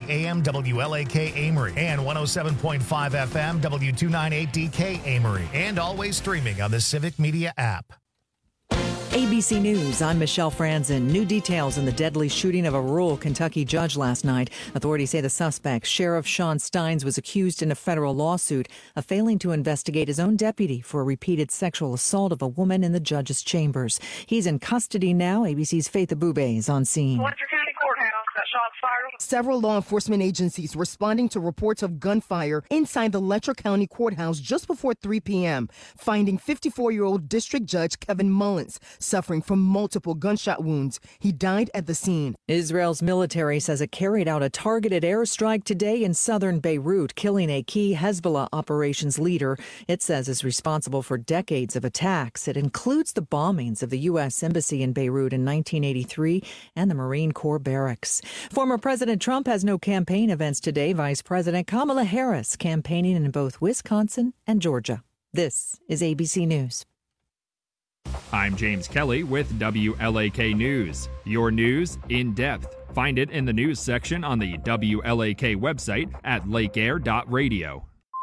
AM WLAK Amory and 107.5 FM W298DK Amory, and always streaming on the Civic Media app. ABC News, I'm Michelle Franzen. New details in the deadly shooting of a rural Kentucky judge last night. Authorities say the suspect, Sheriff Sean Steins, was accused in a federal lawsuit of failing to investigate his own deputy for a repeated sexual assault of a woman in the judge's chambers. He's in custody now. ABC's Faith Abube is on scene. Several law enforcement agencies responding to reports of gunfire inside the Letcher County Courthouse just before 3 p.m., finding 54-year-old District Judge Kevin Mullins suffering from multiple gunshot wounds. He died at the scene. Israel's military says it carried out a targeted airstrike today in southern Beirut, killing a key Hezbollah operations leader it says is responsible for decades of attacks. It includes the bombings of the U.S. Embassy in Beirut in 1983 and the Marine Corps barracks. Former President Trump has no campaign events today. Vice President Kamala Harris campaigning in both Wisconsin and Georgia. This is ABC News. I'm James Kelly with WLAK News. Your news in depth. Find it in the news section on the WLAK website at lakeair.radio.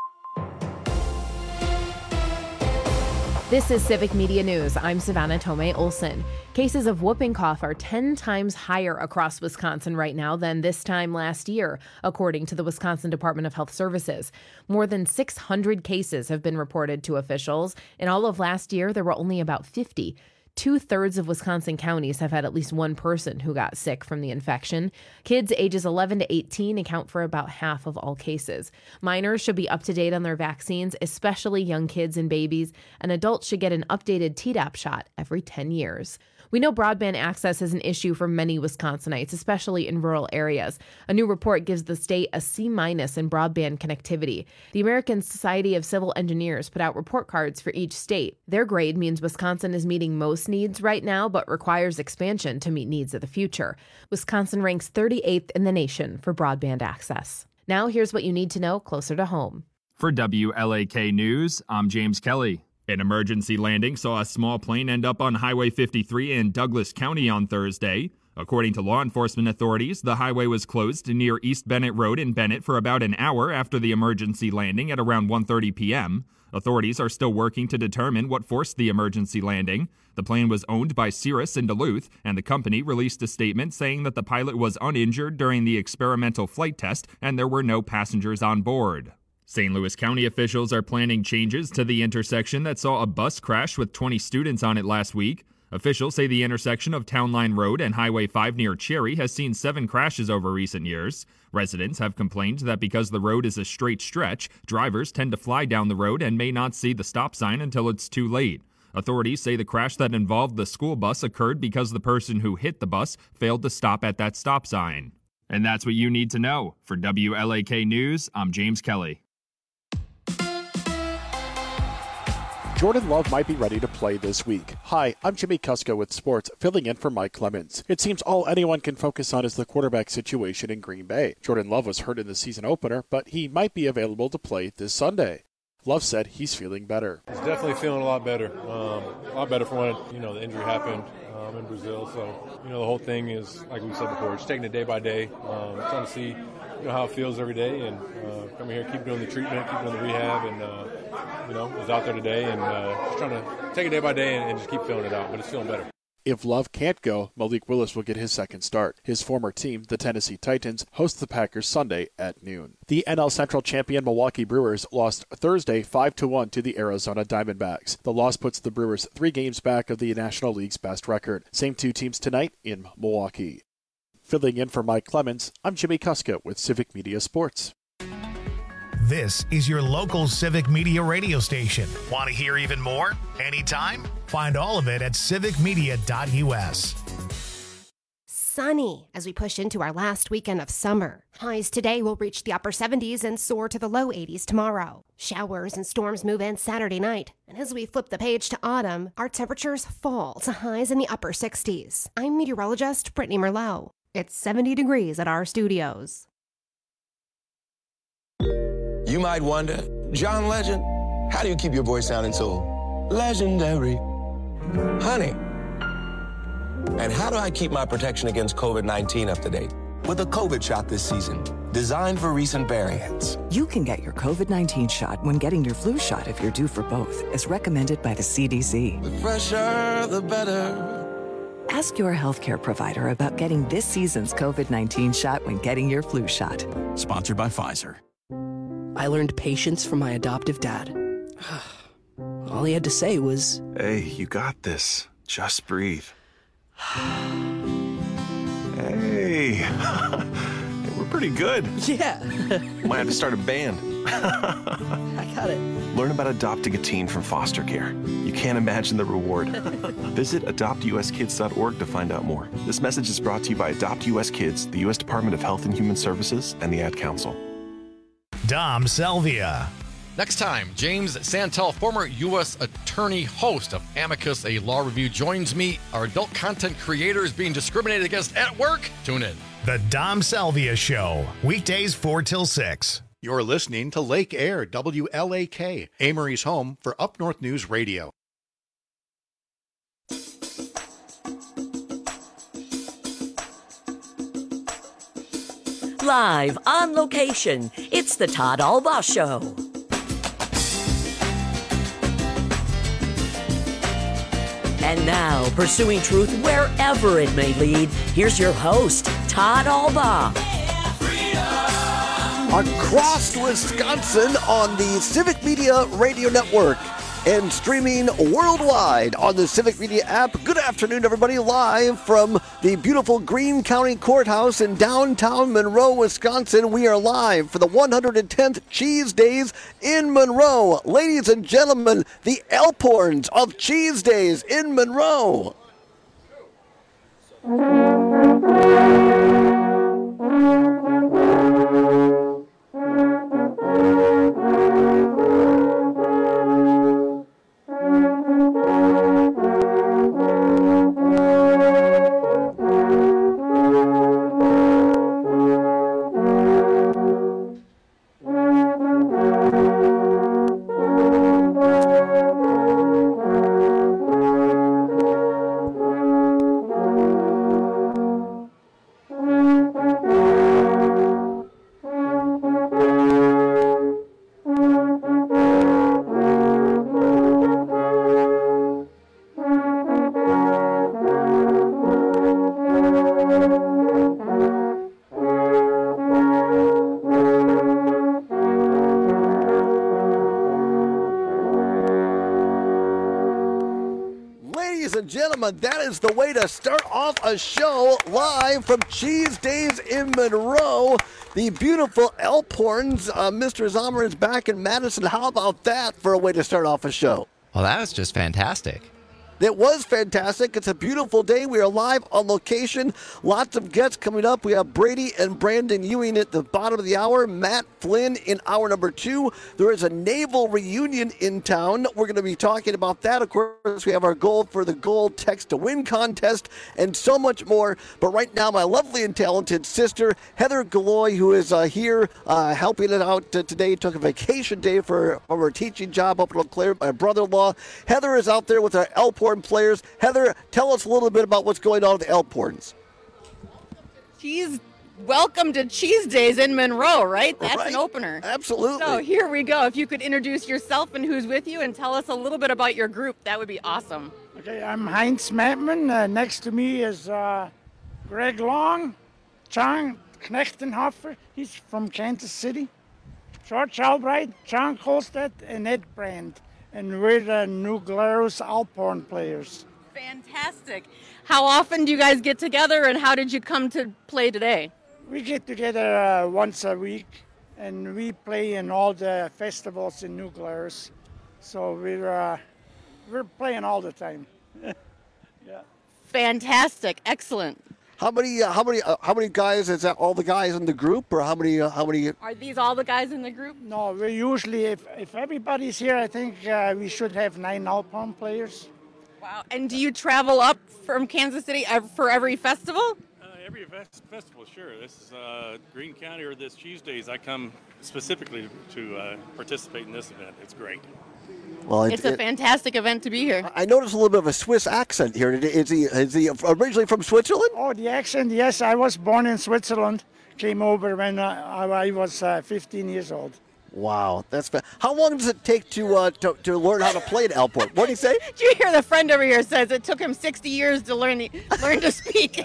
This is Civic Media News. I'm Savannah Tomei Olson. Cases of whooping cough are 10 times higher across Wisconsin right now than this time last year, according to the Wisconsin Department of Health Services. More than 600 cases have been reported to officials. In all of last year, there were only about 50. 2/3 of Wisconsin counties have had at least one person who got sick from the infection. Kids ages 11 to 18 account for about half of all cases. Minors should be up to date on their vaccines, especially young kids and babies, and adults should get an updated Tdap shot every 10 years. We know broadband access is an issue for many Wisconsinites, especially in rural areas. A new report gives the state a C- in broadband connectivity. The American Society of Civil Engineers put out report cards for each state. Their grade means Wisconsin is meeting most needs right now, but requires expansion to meet needs of the future. Wisconsin ranks 38th in the nation for broadband access. Now here's what you need to know closer to home. For WLAK News, I'm James Kelly. An emergency landing saw a small plane end up on Highway 53 in Douglas County on Thursday. According to law enforcement authorities, the highway was closed near East Bennett Road in Bennett for about an hour after the emergency landing at around 1:30 p.m. Authorities are still working to determine what forced the emergency landing. The plane was owned by Cirrus in Duluth, and the company released a statement saying that the pilot was uninjured during the experimental flight test and there were no passengers on board. St. Louis County officials are planning changes to the intersection that saw a bus crash with 20 students on it last week. Officials say the intersection of Town Line Road and Highway 5 near Cherry has seen 7 crashes over recent years. Residents have complained that because the road is a straight stretch, drivers tend to fly down the road and may not see the stop sign until it's too late. Authorities say the crash that involved the school bus occurred because the person who hit the bus failed to stop at that stop sign. And that's what you need to know. For WLAK News, I'm James Kelly. Jordan Love might be ready to play this week. Hi, I'm Jimmy Kuska with sports, filling in for Mike Clemens. It seems all anyone can focus on is the quarterback situation in Green Bay. Jordan Love was hurt in the season opener, but he might be available to play this Sunday. Love said he's feeling better. He's definitely feeling a lot better. A lot better from when the injury happened in Brazil. So, the whole thing is, like we said before, just taking it day by day, trying to see how it feels every day, and coming here, keep doing the treatment, keep doing the rehab, and was out there today, and just trying to take it day by day and just keep feeling it out, but it's feeling better. If Love can't go, Malik Willis will get his second start. His former team, the Tennessee Titans, host the Packers Sunday at noon. The NL Central champion Milwaukee Brewers lost Thursday 5-1 to the Arizona Diamondbacks. The loss puts the Brewers 3 games back of the National League's best record. Same 2 teams tonight in Milwaukee. Filling in for Mike Clemens, I'm Jimmy Kuska with Civic Media Sports. This is your local Civic Media radio station. Want to hear even more? Anytime? Find all of it at civicmedia.us. Sunny as we push into our last weekend of summer. Highs today will reach the upper 70s and soar to the low 80s tomorrow. Showers and storms move in Saturday night. And as we flip the page to autumn, our temperatures fall to highs in the upper 60s. I'm meteorologist Brittany Merlot. It's 70 degrees at our studios. You might wonder, John Legend, how do you keep your voice sounding so legendary? Honey. And how do I keep my protection against COVID-19 up to date? With a COVID shot this season, designed for recent variants. You can get your COVID-19 shot when getting your flu shot if you're due for both, as recommended by the CDC. The fresher, the better. Ask your healthcare provider about getting this season's COVID-19 shot when getting your flu shot. Sponsored by Pfizer. I learned patience from my adoptive dad. All he had to say was, "Hey, you got this. Just breathe." Hey, we're pretty good. Yeah. Might have to start a band. I got it. Learn about adopting a teen from foster care. You can't imagine the reward. Visit adoptuskids.org to find out more. This message is brought to you by Adopt US Kids, the U.S. Department of Health and Human Services, and the Ad Council. Dom Salvia. Next time, James Santel, former U.S. Attorney, host of Amicus, a law review, joins me. Are adult content creators being discriminated against at work? Tune in. The Dom Salvia Show, weekdays 4 till 6. You're listening to Lake Air, WLAK, Amory's home for Up North News Radio. Live on location, it's the Todd Albaugh Show. And now, pursuing truth wherever it may lead, here's your host, Todd Albaugh. Across Wisconsin on the Civic Media Radio Network and streaming worldwide on the Civic Media app. Good afternoon, everybody, live from the beautiful Greene County Courthouse in downtown Monroe, Wisconsin. We are live for the 110th Cheese Days in Monroe. Ladies and gentlemen, the Alphorns of Cheese Days in Monroe. That is the way to start off a show live from Cheese Days in Monroe. The beautiful Alphorns. Mr. Zomer is back in Madison. How about that for a way to start off a show? Well, that was just fantastic. It was fantastic. It's a beautiful day. We are live on location. Lots of guests coming up. We have Brady and Brandon Ewing at the bottom of the hour. Matt Flynn in hour number 2. There is a naval reunion in town. We're going to be talking about that. Of course, we have our goal for the Gold Text to Win contest and so much more. But right now, my lovely and talented sister, Heather Galloy, who is here helping it out today, took a vacation day from her teaching job up in Eau Claire, my brother-in-law. Heather is out there with our Alphorn players. Heather, tell us a little bit about what's going on with the Alphorns. Welcome to Cheese Days in Monroe, right? That's right. An opener. Absolutely. So here we go. If you could introduce yourself and who's with you and tell us a little bit about your group, that would be awesome. Okay, I'm Heinz Mattman. Next to me is Greg Long, John Knechtenhofer, he's from Kansas City, George Albright, John Kolstad, and Ed Brandt. And we're the New Glarus Alphorn players. Fantastic. How often do you guys get together, and how did you come to play today? We get together once a week, and we play in all the festivals in New Glarus. So we're playing all the time. Yeah. Fantastic. Excellent. How many guys? Is that all the guys in the group, or how many? Are these all the guys in the group? No, we usually, if everybody's here, I think we should have 9 Alphorn players. Wow! And do you travel up from Kansas City for every festival? Every festival, sure. This is Greene County, or this Cheese Days. I come specifically to participate in this event. It's great. Well, it's a fantastic event to be here. I noticed a little bit of a Swiss accent here. Is he originally from Switzerland? Oh, the accent, yes. I was born in Switzerland. Came over when I was 15 years old. Wow, that's how long does it take to learn how to play at Alport? What did he say? Did you hear the friend over here says it took him 60 years to learn to speak?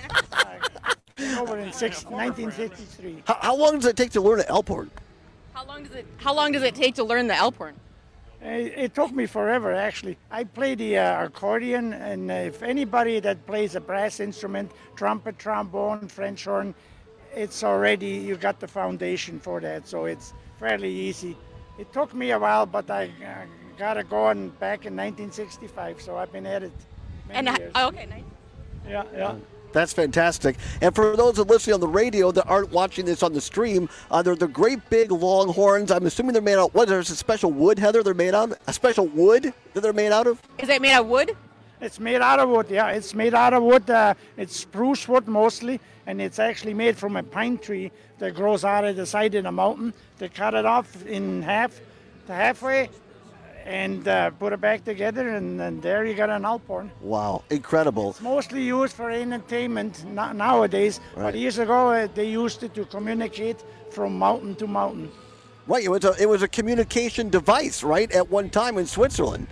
Over in 1953. How long does it take to learn at Alport? How long does it take to learn the Alphorn? It took me forever, actually. I play the accordion, and if anybody that plays a brass instrument, trumpet, trombone, French horn, it's already, you got the foundation for that, so it's fairly easy. It took me a while, but I got it going back in 1965, so I've been at it many years. Okay, nice. Yeah. That's fantastic. And for those that are listening on the radio that aren't watching this on the stream, they're the great big long horns. I'm assuming they're made out. There's a special wood, Heather, they're made out of? A special wood that they're made out of? Is it made out of wood? It's made out of wood, yeah. It's made out of wood. It's spruce wood mostly, and it's actually made from a pine tree that grows out of the side of the mountain. They cut it off in halfway, and put it back together, and there you got an Alphorn. Wow, incredible. It's mostly used for entertainment nowadays, but years ago they used it to communicate from mountain to mountain. Right, it was a communication device, right, at one time in Switzerland.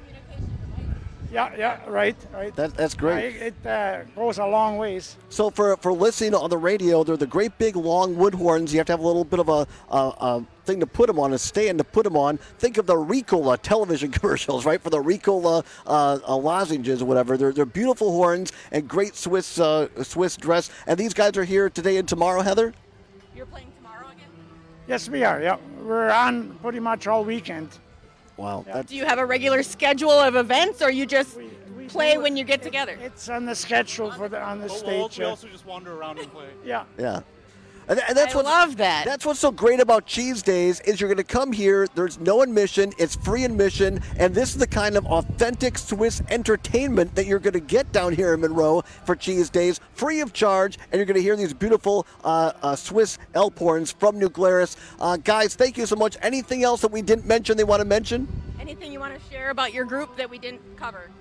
Yeah, right. That's great. It goes a long ways. So for listening on the radio, they're the great big long wood horns. You have to have a little bit of a thing to put them on, a stand to put them on. Think of the Ricola television commercials, right? For the Ricola lozenges or whatever. They're beautiful horns and great Swiss dress. And these guys are here today and tomorrow, Heather? You're playing tomorrow again? Yes, we are. Yeah, we're on pretty much all weekend. Wow. Yeah. Do you have a regular schedule of events, or you just play when you get together? It's on the schedule on the stage. We also just wander around and play. Yeah. And that's I love that. That's what's so great about Cheese Days is you're going to come here. There's no admission. It's free admission, and this is the kind of authentic Swiss entertainment that you're going to get down here in Monroe for Cheese Days, free of charge. And you're going to hear these beautiful Swiss Alphorns from New Glarus. Guys, thank you so much. Anything else that we didn't mention? They want to mention? Anything you want to share about your group that we didn't cover?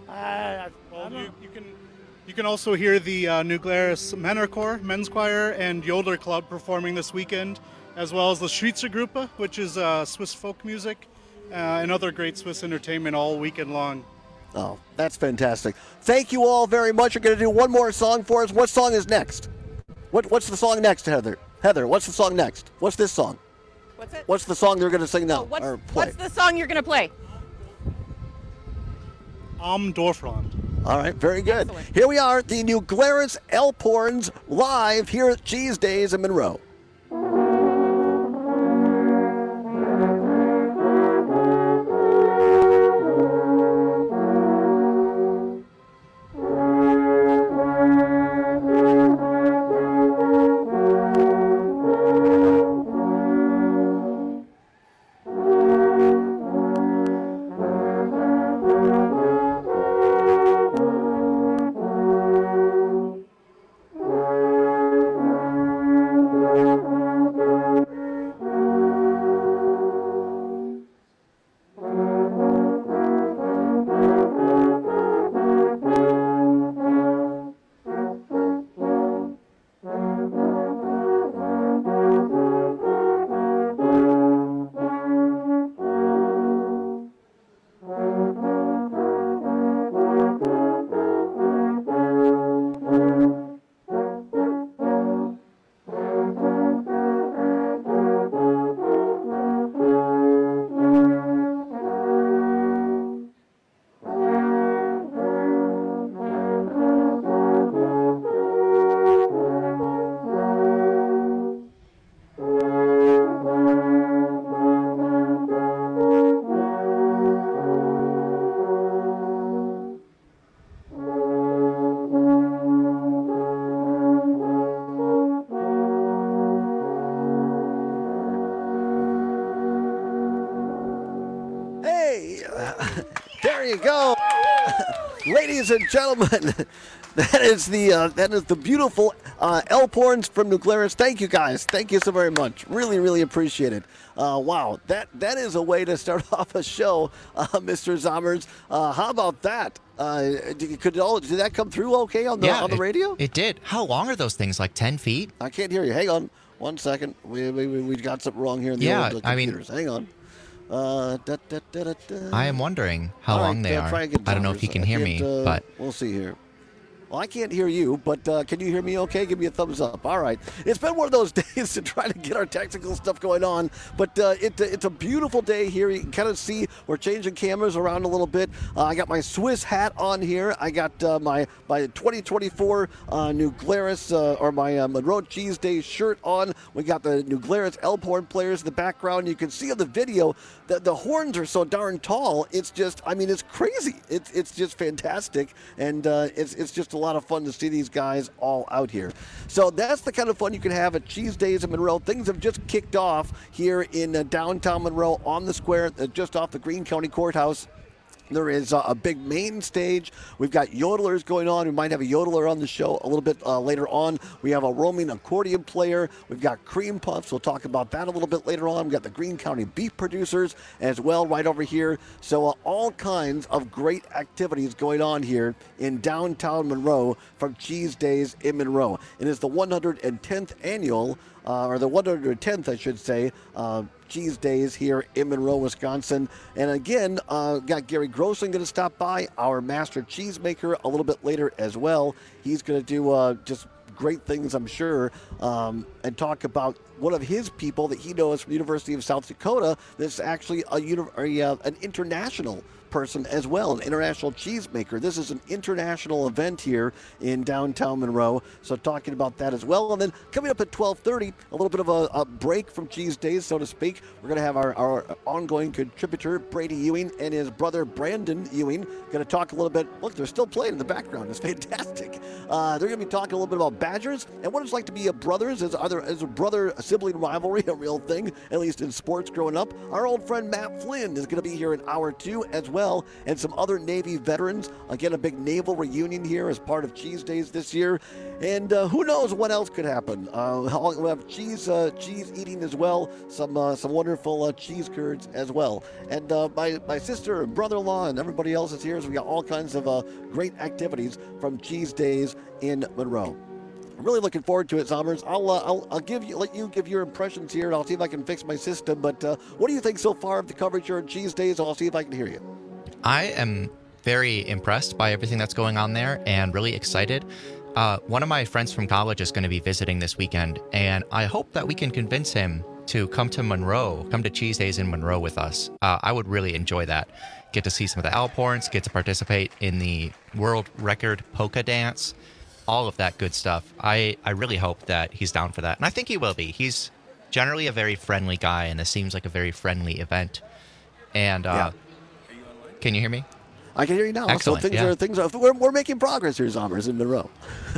You can also hear the New Glarus Männerchor, Men's Choir, and Jodler Club performing this weekend, as well as the Schweizergruppe, which is Swiss folk music, and other great Swiss entertainment all weekend long. Oh, that's fantastic. Thank you all very much. You're going to do one more song for us. What song is next? What's the song next, Heather? Heather, what's the song next? What's this song? What's it? What's the song they're going to sing now? What's the song you're going to play? Am Dorfland. All right, very good. Excellent. Here we are, the New Glarus Alphorns live here at Cheese Days in Monroe. There you go. Ladies and gentlemen, that is the beautiful Elkhorns from New Glarus. Thank you, guys. Thank you so very much. Really, really appreciate it. Wow, that is a way to start off a show, Mr. Zommers. How about that? Did that come through okay on the radio? It did. How long are those things? Like 10 feet? I can't hear you. Hang on 1 second. We got something wrong here in the old computers. Hang on. I am wondering how long they are. I don't know if you can hear me, but we'll see here. Well, I can't hear you, but can you hear me okay? Give me a thumbs up. All right. It's been one of those days to try to get our technical stuff going on, but it's a beautiful day here. You can kind of see we're changing cameras around a little bit. I got my Swiss hat on here. I got my 2024 New Glarus or my Monroe Cheese Day shirt on. We got the New Glarus Elkhorn players in the background. You can see on the video that the horns are so darn tall. It's just, it's crazy. It's just fantastic, and it's just a lot of fun to see these guys all out here. So that's the kind of fun you can have at Cheese Days in Monroe. Things have just kicked off here in downtown Monroe on the square, just off the Greene County Courthouse. There is a big main stage. We've got yodelers going on. We might have a yodeler on the show a little bit later on. We have a roaming accordion player. We've got cream puffs. We'll talk about that a little bit later on. We've got the Greene County beef producers as well right over here. So all kinds of great activities going on here in downtown Monroe from Cheese Days in Monroe. It is the 110th annual, or the 110th, I should say, Cheese Days here in Monroe, Wisconsin. And again, got Gary Grossman going to stop by, our master cheesemaker, a little bit later as well. He's going to do just great things, I'm sure, and talk about one of his people that he knows from the University of South Dakota that's actually an international person as well, an international cheesemaker. This is an international event here in downtown Monroe, so talking about that as well. And then coming up at 12:30, a little bit of a break from Cheese Days, so to speak. We're going to have our ongoing contributor, Brady Ewing, and his brother, Brandon Ewing, going to talk a little bit. Look, they're still playing in the background. It's fantastic. They're going to be talking a little bit about Badgers and what it's like to be a brothers. Is a brother-sibling rivalry a real thing, at least in sports growing up? Our old friend Matt Flynn is going to be here in hour 2 as well, and some other Navy veterans. Again, a big naval reunion here as part of Cheese Days this year. And who knows what else could happen. We'll have cheese eating as well, some wonderful cheese curds as well. And my sister and brother-in-law and everybody else is here, so we got all kinds of great activities from Cheese Days in Monroe. I'm really looking forward to it, Zommers. I'll let you give your impressions here, and I'll see if I can fix my system. But what do you think so far of the coverage here on Cheese Days? I'll see if I can hear you. I am very impressed by everything that's going on there and really excited. One of my friends from college is going to be visiting this weekend, and I hope that we can convince him to come to Cheese Days in Monroe with us. I would really enjoy that. Get to see some of the Alphorns, get to participate in the world record polka dance, all of that good stuff. I really hope that he's down for that, and I think he will be. He's generally a very friendly guy, and this seems like a very friendly event. And Can you hear me? I can hear you now. Excellent. So we're making progress here, Zommers, in Monroe.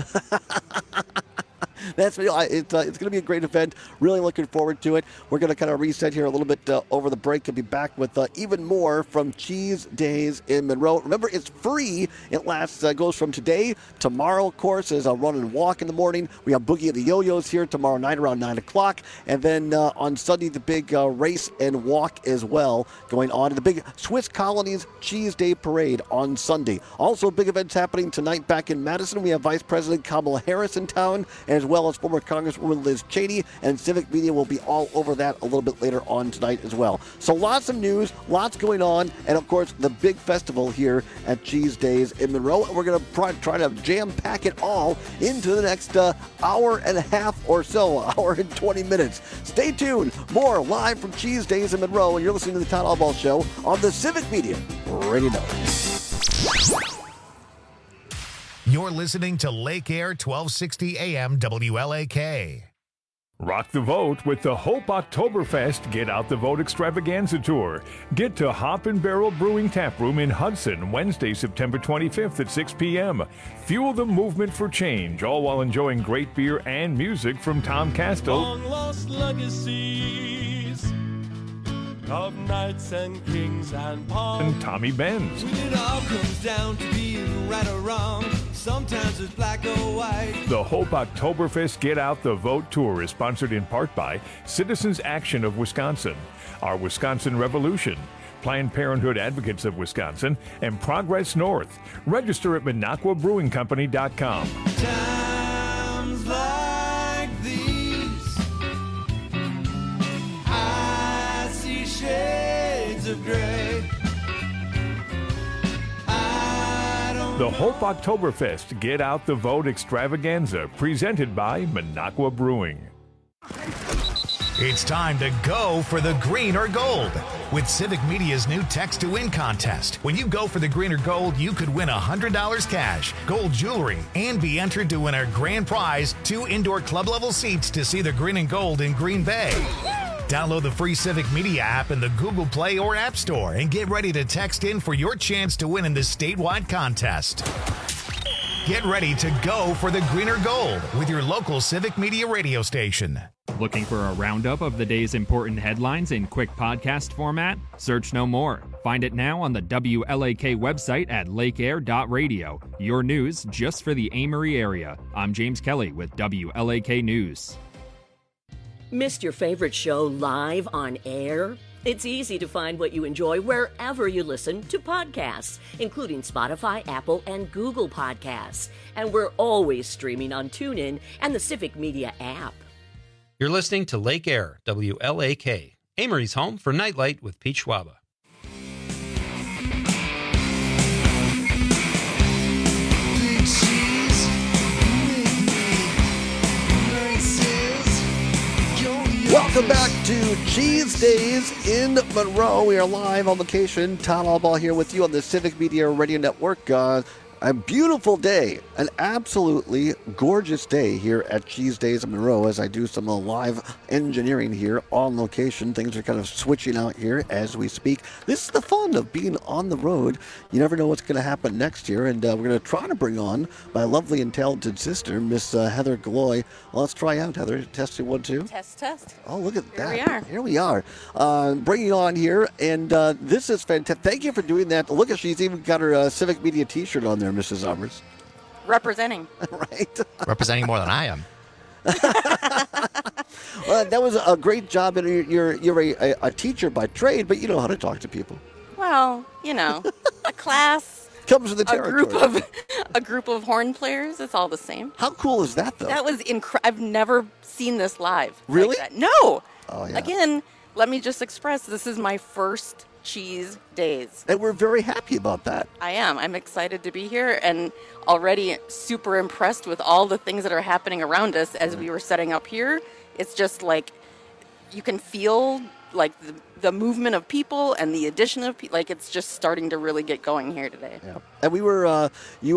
It's going to be a great event. Really looking forward to it. We're going to kind of reset here a little bit over the break and be back with even more from Cheese Days in Monroe. Remember, it's free. It goes from today. Tomorrow, of course, is a run and walk in the morning. We have Boogie of the Yo-Yos here tomorrow night around 9 o'clock. And then on Sunday, the big race and walk as well going on. The big Swiss Colonies Cheese Day Parade on Sunday. Also, big events happening tonight back in Madison. We have Vice President Kamala Harris in town, as well as former Congresswoman Liz Cheney, and Civic Media will be all over that a little bit later on tonight as well. So lots of news, lots going on, and of course the big festival here at Cheese Days in Monroe. And we're going to try to jam-pack it all into the next hour and a half or so, hour and 20 minutes. Stay tuned. More live from Cheese Days in Monroe, and you're listening to the Town Hall Ball Show on the Civic Media Radio Network. You're listening to Lake Air 1260 AM WLAK. Rock the vote with the Hope Oktoberfest Get Out the Vote Extravaganza Tour. Get to Hop and Barrel Brewing Tap Room in Hudson, Wednesday, September 25th at 6 p.m. Fuel the movement for change, all while enjoying great beer and music from Tom Castle. Long lost legacies. of knights and kings and pawns. And Tommy Benz. When it all comes down to being right or wrong, sometimes it's black or white. The Hope Oktoberfest Get Out the Vote Tour is sponsored in part by Citizens Action of Wisconsin, Our Wisconsin Revolution, Planned Parenthood Advocates of Wisconsin, and Progress North. Register at MinocquaBrewingCompany.com. Times like these, I see shades of gray. The Hope Oktoberfest Get Out the Vote Extravaganza, presented by Minocqua Brewing. It's time to go for the green or gold with Civic Media's new Text to Win contest. When you go for the green or gold, you could win $100 cash, gold jewelry, and be entered to win our grand prize, 2 indoor club-level seats to see the green and gold in Green Bay. Download the free Civic Media app in the Google Play or App Store and get ready to text in for your chance to win in this statewide contest. Get ready to go for the green or gold with your local Civic Media radio station. Looking for a roundup of the day's important headlines in quick podcast format? Search no more. Find it now on the WLAK website at lakeair.radio. Your news just for the Amory area. I'm James Kelly with WLAK News. Missed your favorite show live on air? It's easy to find what you enjoy wherever you listen to podcasts, including Spotify, Apple, and Google Podcasts. And we're always streaming on TuneIn and the Civic Media app. You're listening to Lake Air, WLAK, Amory's home for Nightlight with Pete Schwaba. Welcome back to Cheese Days in Monroe. We are live on location. Todd Albaugh here with you on the Civic Media Radio Network. A beautiful day, an absolutely gorgeous day here at Cheese Days in Monroe as I do some live engineering here on location. Things are kind of switching out here as we speak. This is the fun of being on the road. You never know what's going to happen next year, and we're going to try to bring on my lovely and talented sister, Miss Heather Galloy. Well, let's try out, Heather. Testing 1, 2. Test. Oh, look at that. Here we are. Bringing on here, and this is fantastic. Thank you for doing that. Look at, she's even got her Civic Media t-shirt on there, Mrs. Summers. Representing. Right. Representing more than I am. Well, that was a great job. And you're a teacher by trade, but you know how to talk to people. Well, you know, a class comes with the territory. A group of horn players. It's all the same. How cool is that, though? That was incredible. I've never seen this live. Really? Like that. No. Oh, yeah. Again, let me just express, this is my first Cheese Days. And we're very happy about that. I am. I'm excited to be here and already super impressed with all the things that are happening around us as we were setting up here. It's just like you can feel like the movement of people and the addition of people. Like it's just starting to really get going here today. Yeah. And we were,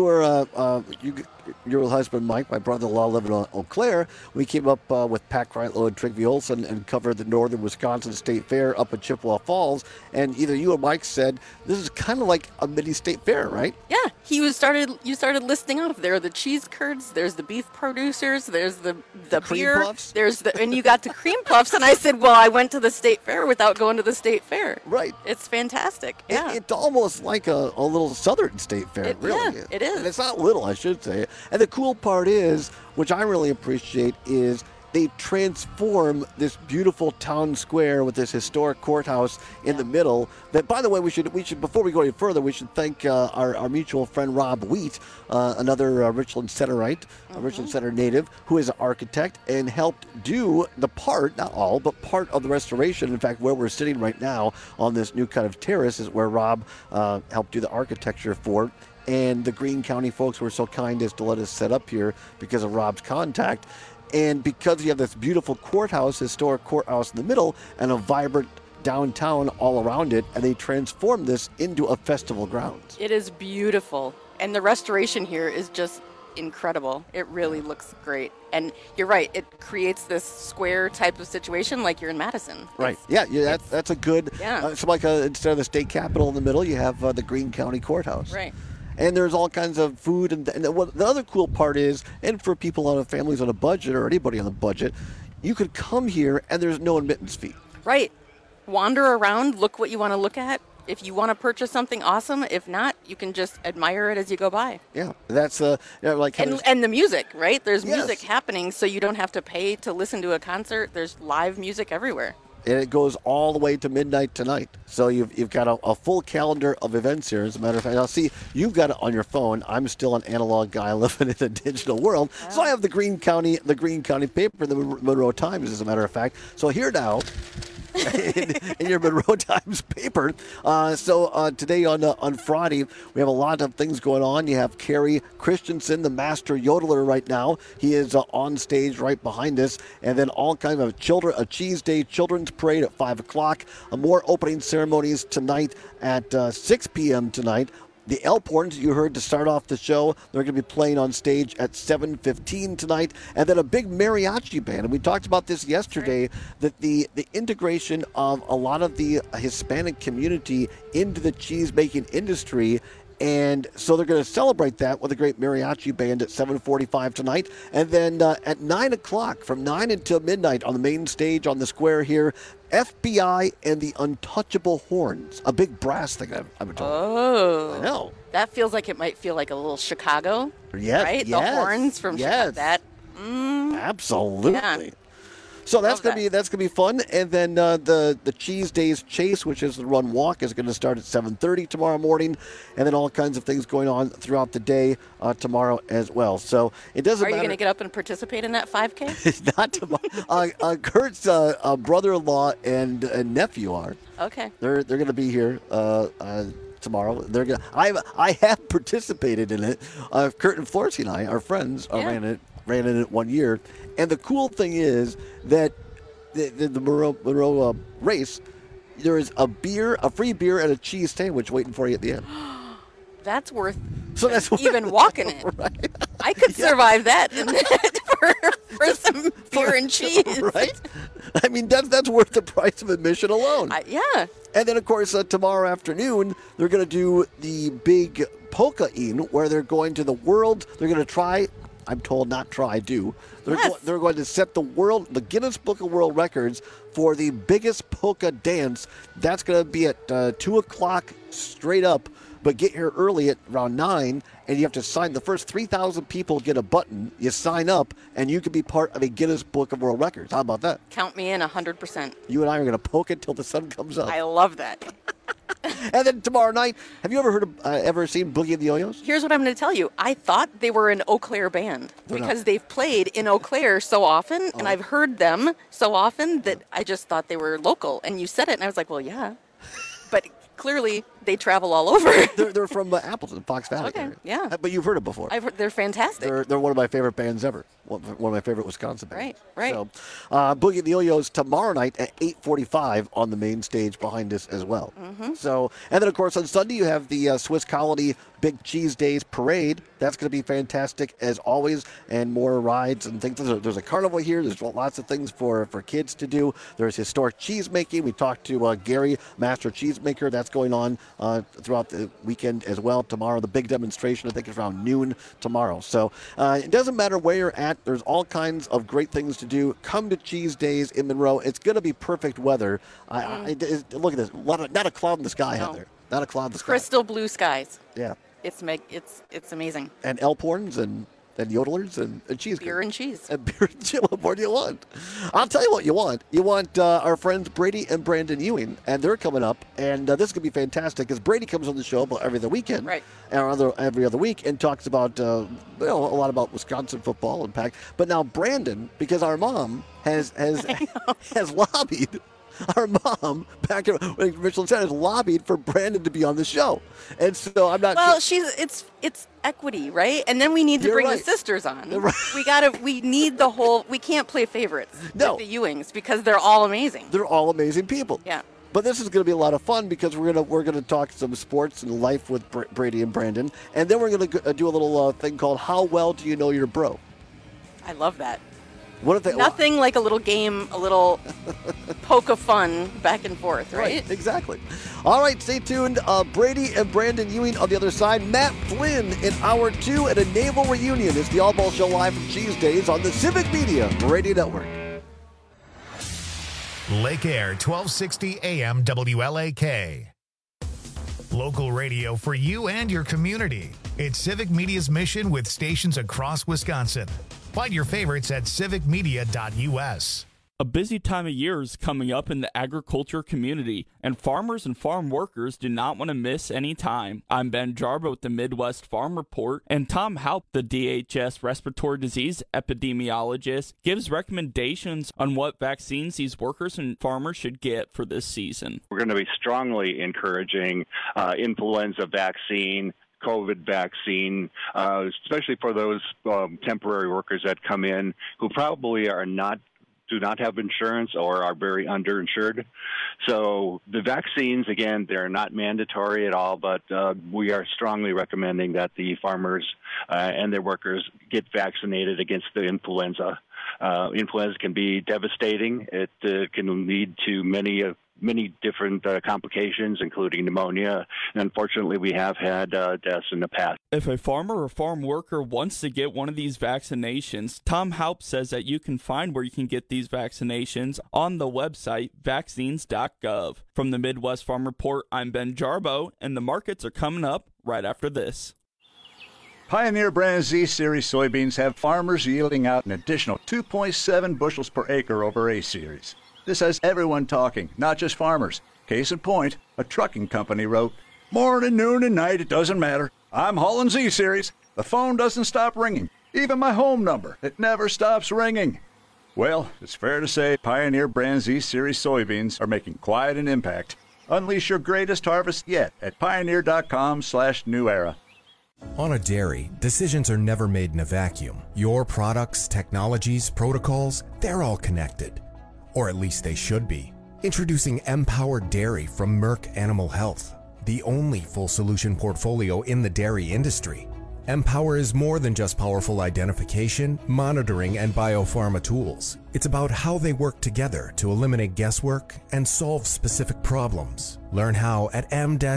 your husband Mike, my brother-in-law living on Eau Claire. We came up with Pat Kreitlow and Trygve Olsen and covered the Northern Wisconsin State Fair up at Chippewa Falls. And either you or Mike said this is kind of like a mini state fair, right? Yeah, you started listing off. There are the cheese curds, there's the beef producers, there's the beer, puffs. And you got to cream puffs. And I said, well, I went to the state fair without going to the state fair. Right. It's fantastic. Yeah. It's almost like a little southern state fair, really. Yeah, it is. And it's not little, I should say. And the cool part is, which I really appreciate, is they transform this beautiful town square with this historic courthouse in the middle. That, by the way, we should before we go any further, we should thank our mutual friend Rob Wheat, another Richland Centerite, a Richland Center native, who is an architect and helped do the part, not all, but part of the restoration. In fact, where we're sitting right now on this new kind of terrace is where Rob helped do the architecture for it. And the Greene County folks were so kind as to let us set up here because of Rob's contact. And because you have this beautiful courthouse, historic courthouse in the middle, and a vibrant downtown all around it, and they transformed this into a festival grounds. It is beautiful. And the restoration here is just incredible. It really looks great. And you're right, it creates this square type of situation like you're in Madison. Right. That's a good, it's like instead of the state capitol in the middle, you have the Greene County Courthouse. Right. And there's all kinds of food. And what the other cool part is, and for people on families on a budget or anybody on a budget, you could come here and there's no admittance fee. Right. wander around, look what you want to look at. If you want to purchase something, awesome. If not, you can just admire it as you go by. Yeah, that's like and the music, right? There's Yes. music happening, so you don't have to pay to listen to a concert. There's live music everywhere. And it goes all the way to midnight tonight. So you've got a full calendar of events here. As a matter of fact, I'll see you've got it on your phone. I'm still an analog guy living in a digital world. So I have the Greene County paper, the Monroe Times, as a matter of fact. So here now. in your Monroe Times paper. So today on Friday, we have a lot of things going on. You have Kerry Christensen, the master yodeler right now. He is on stage right behind us. And then all kinds of a Cheese Day Children's Parade at 5 o'clock. More opening ceremonies tonight at 6 p.m. tonight. The Elkhorns, you heard to start off the show, they're going to be playing on stage at 7:15 tonight. And then a big mariachi band. And we talked about this yesterday, that the integration of a lot of the Hispanic community into the cheese-making industry. And so they're going to celebrate that with a great mariachi band at 7:45 tonight. And then at 9 o'clock, from 9 until midnight on the main stage on the square here, FBI and the Untouchable Horns, a big brass thing, I've been told. Oh. I know. That feels like it might feel like a little Chicago. Yes, right? yes, the horns from yes. that. Absolutely. Yeah. So that's gonna be fun. And then the Cheese Days Chase, which is the run walk, is going to start at 7:30 tomorrow morning, and then all kinds of things going on throughout the day tomorrow as well. So it doesn't. Are you matter. going to get up and participate in that 5K? Not tomorrow. Kurt's brother-in-law and nephew are. Okay. They're going to be here tomorrow. They're going. I have participated in it. Kurt and Florcy and I, our friends, ran in it 1 year. And the cool thing is that the Monroe race, there is a free beer and a cheese sandwich waiting for you at the end. That's worth that's even walking it. Right. I could survive that for some beer and cheese. Right? I mean, that's worth the price of admission alone. Yeah. And then, of course, tomorrow afternoon, they're going to do the big polka-in, where they're going to the world. They're going to try, I'm told not try, do. They're going to set the Guinness Book of World Records for the biggest polka dance. That's going to be at 2 o'clock straight up. But get here early at around 9, and you have to sign. The first 3,000 people get a button. You sign up, and you can be part of a Guinness Book of World Records. How about that? Count me in 100%. You and I are going to poke it till the sun comes up. I love that. And then tomorrow night, have you ever seen Boogie and the Yo-Yos? Here's what I'm going to tell you. I thought they were an Eau Claire band because they've played in Eau Claire so often, and I've heard them so often that I just thought they were local. And you said it, and I was like, well, yeah. But clearly, they travel all over. They're from Appleton, Fox Valley area. Yeah. But you've heard them before. They're fantastic. They're one of my favorite bands ever. One of my favorite Wisconsin bands. Right. So, Boogie and the Yo-Yos tomorrow night at 8:45 on the main stage behind us as well. Mm-hmm. So, and then of course on Sunday you have the Swiss Colony Big Cheese Days Parade. That's going to be fantastic as always, and more rides and things. There's a carnival here. There's lots of things for kids to do. There's historic cheese making. We talked to Gary, Master Cheesemaker. That's going on throughout the weekend as well. Tomorrow, the big demonstration, I think, is around noon tomorrow. So it doesn't matter where you're at. There's all kinds of great things to do. Come to Cheese Days in Monroe. It's going to be perfect weather. Look at this. Not a cloud in the sky out there. Not a cloud in the sky. Crystal blue skies. Yeah. It's amazing. And Elkhorns and yodelers and cheese. Beer and cheese. And beer and cheese. What more do you want? I'll tell you what you want. You want our friends Brady and Brandon Ewing, and they're coming up. And this is going to be fantastic because Brady comes on the show about every other weekend. Right. Every other week and talks about a lot about Wisconsin football and Pac. But now Brandon, because our mom has lobbied. Our mom, back when Michelin said, has lobbied for Brandon to be on the show, and so I'm not. Well, it's equity, right? And then we need to bring the sisters on. We need the whole. We can't play favorites with the Ewings because they're all amazing. They're all amazing people. Yeah. But this is going to be a lot of fun because we're gonna talk some sports and life with Brady and Brandon, and then we're going to do a little thing called How Well Do You Know Your Bro? I love that. What if they, Nothing like a little game, a little poke of fun back and forth, right? Exactly. All right, stay tuned. Brady and Brandon Ewing on the other side. Matt Flynn in Hour 2 at a Naval Reunion. It's the All Ball Show live from Cheese Days on the Civic Media Radio Network. Lake Air, 1260 AM WLAK. Local radio for you and your community. It's Civic Media's mission with stations across Wisconsin. Find your favorites at civicmedia.us. A busy time of year is coming up in the agriculture community, and farmers and farm workers do not want to miss any time. I'm Ben Jarbo with the Midwest Farm Report, and Tom Haupt, the DHS respiratory disease epidemiologist, gives recommendations on what vaccines these workers and farmers should get for this season. We're going to be strongly encouraging influenza vaccine, COVID vaccine, especially for those temporary workers that come in who probably do not have insurance or are very underinsured. So the vaccines, again, they're not mandatory at all, but we are strongly recommending that the farmers and their workers get vaccinated against the influenza. Influenza can be devastating. It can lead to many different complications, including pneumonia. And unfortunately, we have had deaths in the past. If a farmer or farm worker wants to get one of these vaccinations, Tom Haupt says that you can find where you can get these vaccinations on the website vaccines.gov. From the Midwest Farm Report, I'm Ben Jarbo, and the markets are coming up right after this. Pioneer brand Z-Series soybeans have farmers yielding out an additional 2.7 bushels per acre over A-Series. This has everyone talking, not just farmers. Case in point, a trucking company wrote, "Morning, noon, and night, it doesn't matter. I'm hauling Z-Series. The phone doesn't stop ringing. Even my home number, it never stops ringing." Well, it's fair to say Pioneer brand Z-Series soybeans are making quite an impact. Unleash your greatest harvest yet at pioneer.com/new era. On a dairy, decisions are never made in a vacuum. Your products, technologies, protocols, they're all connected. Or at least they should be. Introducing Empowered Dairy from Merck Animal Health, the only full solution portfolio in the dairy industry. Empower is more than just powerful identification, monitoring, and biopharma tools. It's about how they work together to eliminate guesswork and solve specific problems. Learn how at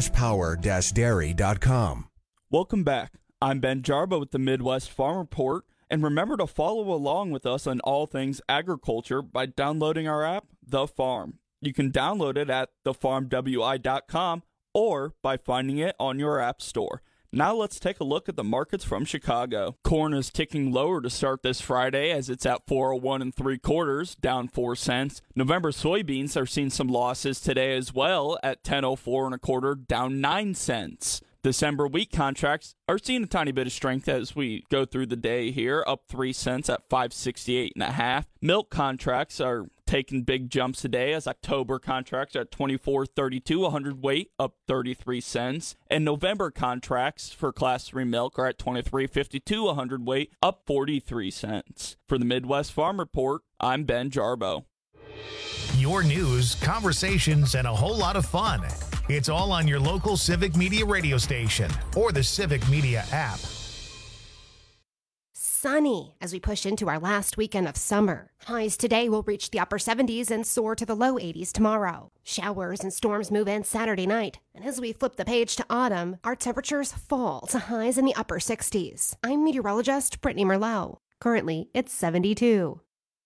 m-power-dairy.com. Welcome back. I'm Ben Jarbo with the Midwest Farm Report, and remember to follow along with us on all things agriculture by downloading our app, The Farm. You can download it at thefarmwi.com or by finding it on your app store. Now let's take a look at the markets from Chicago. Corn is ticking lower to start this Friday as it's at $4.01 3/4, down 4 cents. November soybeans are seeing some losses today as well at $10.04 1/4, down 9 cents. December wheat contracts are seeing a tiny bit of strength as we go through the day here, up 3 cents at 5.68 1/2. Milk contracts are taking big jumps today as October contracts are at 24.32 a hundredweight, up 33 cents. And November contracts for Class 3 milk are at 23.52 a hundredweight, up 43 cents. For the Midwest Farm Report, I'm Ben Jarbo. Your news, conversations, and a whole lot of fun. It's all on your local Civic Media radio station or the Civic Media app. Sunny as we push into our last weekend of summer. Highs today will reach the upper 70s and soar to the low 80s tomorrow. Showers and storms move in Saturday night. And as we flip the page to autumn, our temperatures fall to highs in the upper 60s. I'm meteorologist Brittany Merlot. Currently, it's 72.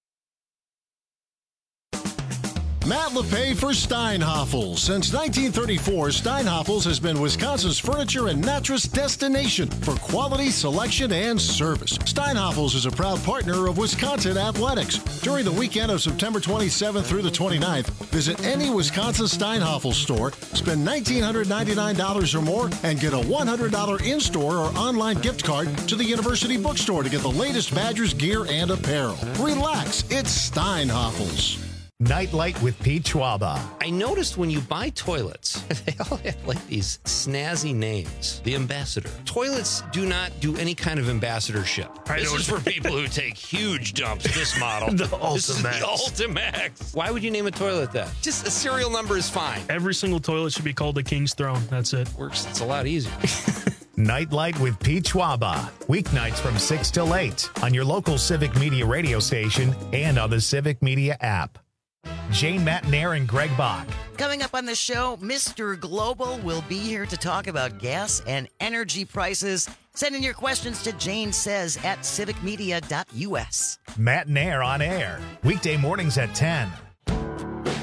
Matt LePay for Steinhoffels. Since 1934, Steinhoffels has been Wisconsin's furniture and mattress destination for quality, selection, and service. Steinhoffels is a proud partner of Wisconsin Athletics. During the weekend of September 27th through the 29th, visit any Wisconsin Steinhoffels store, spend $1,999 or more, and get a $100 in-store or online gift card to the University Bookstore to get the latest Badgers gear and apparel. Relax, it's Steinhoffels. Nightlight with Pete Schwaba. I noticed when you buy toilets, they all have like these snazzy names. The Ambassador. Toilets do not do any kind of ambassadorship. This is for people who take huge dumps. This model. This is the Ultimax. Why would you name a toilet that? Just a serial number is fine. Every single toilet should be called the King's Throne. That's it. Works. It's a lot easier. Nightlight with Pete Schwaba. Weeknights from 6 till 8 on your local Civic Media radio station and on the Civic Media app. Jane Matnair and Greg Bach. Coming up on the show, Mr. Global will be here to talk about gas and energy prices. Send in your questions to Jane Says at civicmedia.us. Matnair on air. Weekday mornings at 10.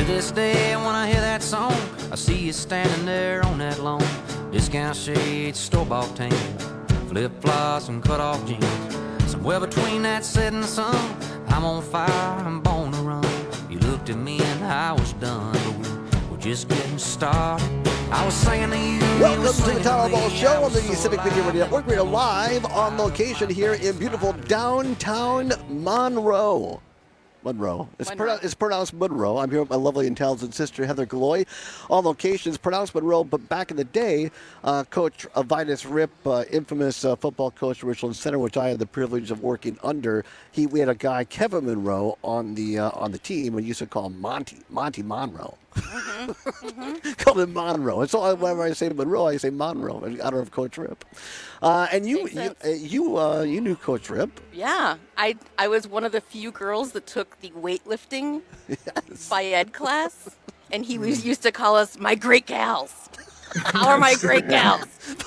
this day, when I hear that song, I see you standing there on that lawn. Discount shades, store-bought tan, flip-flops and cut-off jeans. Somewhere between that setting sun, I'm on fire, I'm born to run. You looked at me and I was done, but we're just getting started. I was singing to you. Welcome to the Tower Ball Show on the Civic Media Radio Network. We're live on location here in beautiful downtown Monroe. It's pronounced Monroe. I'm here with my lovely and talented sister, Heather Galloy. On location, it's pronounced Monroe, but back in the day, Coach Vitus Rip, infamous football coach at Richland Center, which I had the privilege of working under, we had a guy, Kevin Monroe, on the team, and used to call him Monty Monroe. Called him Monroe. And so whenever I say Monroe, I say Monroe in honor of Coach Rip. And you knew Coach Rip. Yeah, I was one of the few girls that took the weightlifting by ed class, and he used to call us my great gals. How are my great gals?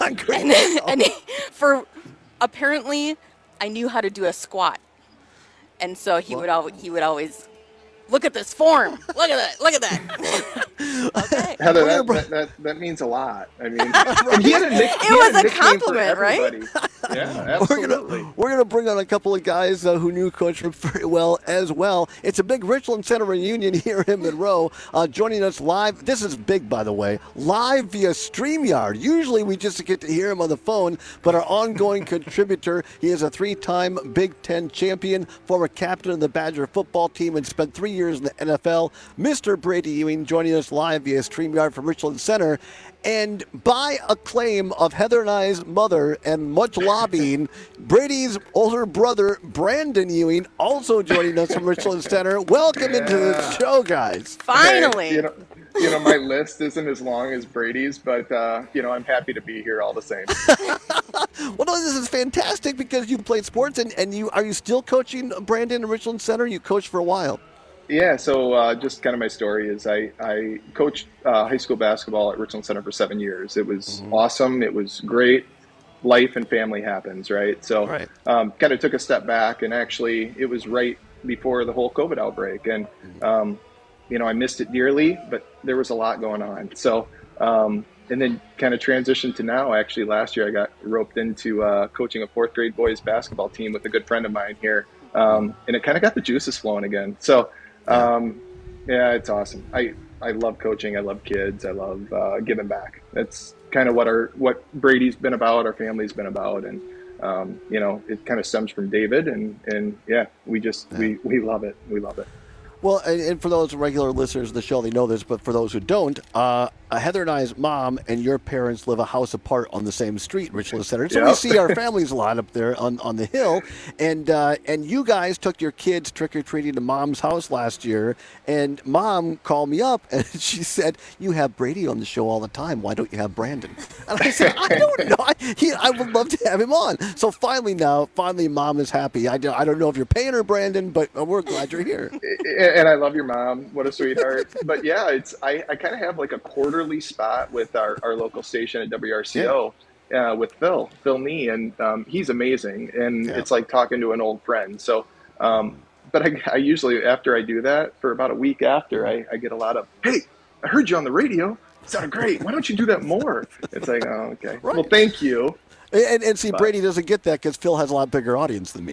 For apparently, I knew how to do a squat, and so he would always. Look at this form. Look at that. Okay. Heather, that means a lot. I mean, it was a compliment, right? Yeah, absolutely. We're gonna bring on a couple of guys who knew Coach Rip very well as well. It's a big Richland Center reunion here in Monroe. Joining us live. This is big, by the way. Live via StreamYard. Usually we just get to hear him on the phone, but our ongoing contributor. He is a 3-time Big Ten champion, former captain of the Badger football team, and spent 3 years in the NFL. Mr. Brady Ewing joining us live via StreamYard from Richland Center. And by acclaim of Heather and I's mother and much lobbying, Brady's older brother, Brandon Ewing, also joining us from Richland Center. Welcome into the show, guys. Finally. Hey, you know, my list isn't as long as Brady's, but, I'm happy to be here all the same. Well, no, this is fantastic because you played sports, and are you still coaching Brandon in Richland Center? You coached for a while. Yeah, so just kind of my story is I coached high school basketball at Richland Center for 7 years. It was awesome. It was great. Life and family happens, right? So kind of took a step back, and actually it was right before the whole COVID outbreak. And, I missed it dearly, but there was a lot going on. So, and then kind of transitioned to now. Actually, last year I got roped into coaching a 4th grade boys basketball team with a good friend of mine here. And it kind of got the juices flowing again. So, it's awesome. I love coaching. I love kids. I love giving back. That's kind of what Brady's been about, our family's been about. And, it kind of stems from David and we love it. We love it. Well, and for those regular listeners of the show, they know this, but for those who don't, Heather and I's mom and your parents live a house apart on the same street, Richland Center. So we see our families a lot up there on the hill. And you guys took your kids trick-or-treating to Mom's house last year, and Mom called me up, and she said, you have Brady on the show all the time. Why don't you have Brandon? And I said, I don't know. I would love to have him on. So finally Mom is happy. I don't know if you're paying her, Brandon, but we're glad you're here. And I love your mom. What a sweetheart. But yeah, I kind of have like a quarterly spot with our local station at WRCO with Phil Nee, and he's amazing. And it's like talking to an old friend. So, but I usually, after I do that, for about a week after, I get a lot of, hey, I heard you on the radio. It sounded great. Why don't you do that more? It's like, oh, okay. Right. Well, thank you. And see, Brady doesn't get that because Phil has a lot bigger audience than me.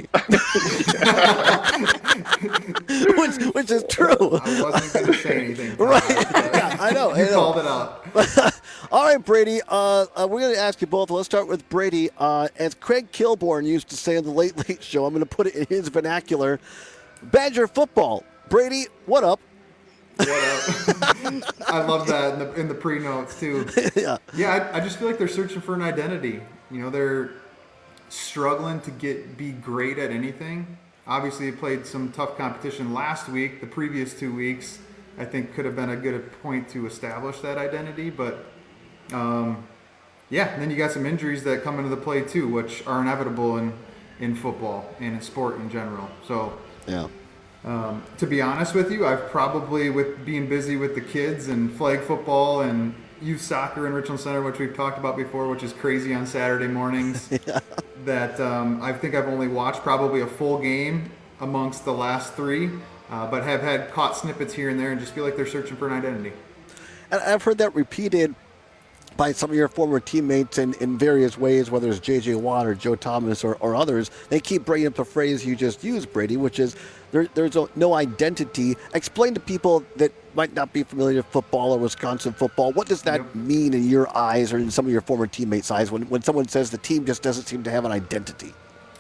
which is true. I wasn't going to say anything. Right. I know. You called it out. All right, Brady. We're going to ask you both. Let's start with Brady. As Craig Kilborn used to say on the Late Late Show, I'm going to put it in his vernacular, Badger football. Brady, what up? What up? I love that in the pre-notes, too. Yeah, I just feel like they're searching for an identity. They're struggling to be great at anything. Obviously, they played some tough competition last week. The previous 2 weeks, I think, could have been a good point to establish that identity. But, and then you got some injuries that come into the play, too, which are inevitable in football and in sport in general. So, to be honest with you, I've probably, with being busy with the kids and flag football and youth soccer in Richland Center, which we've talked about before, which is crazy on Saturday mornings, that I think I've only watched probably a full game amongst the last 3. but have had caught snippets here and there and just feel like they're searching for an identity. And I've heard that repeated by some of your former teammates in various ways, whether it's J.J. Watt or Joe Thomas or others. They keep bringing up the phrase you just used, Brady, which is there's no identity. Explain to people that might not be familiar with football or Wisconsin football, what does that mean in your eyes or in some of your former teammates' eyes when someone says the team just doesn't seem to have an identity?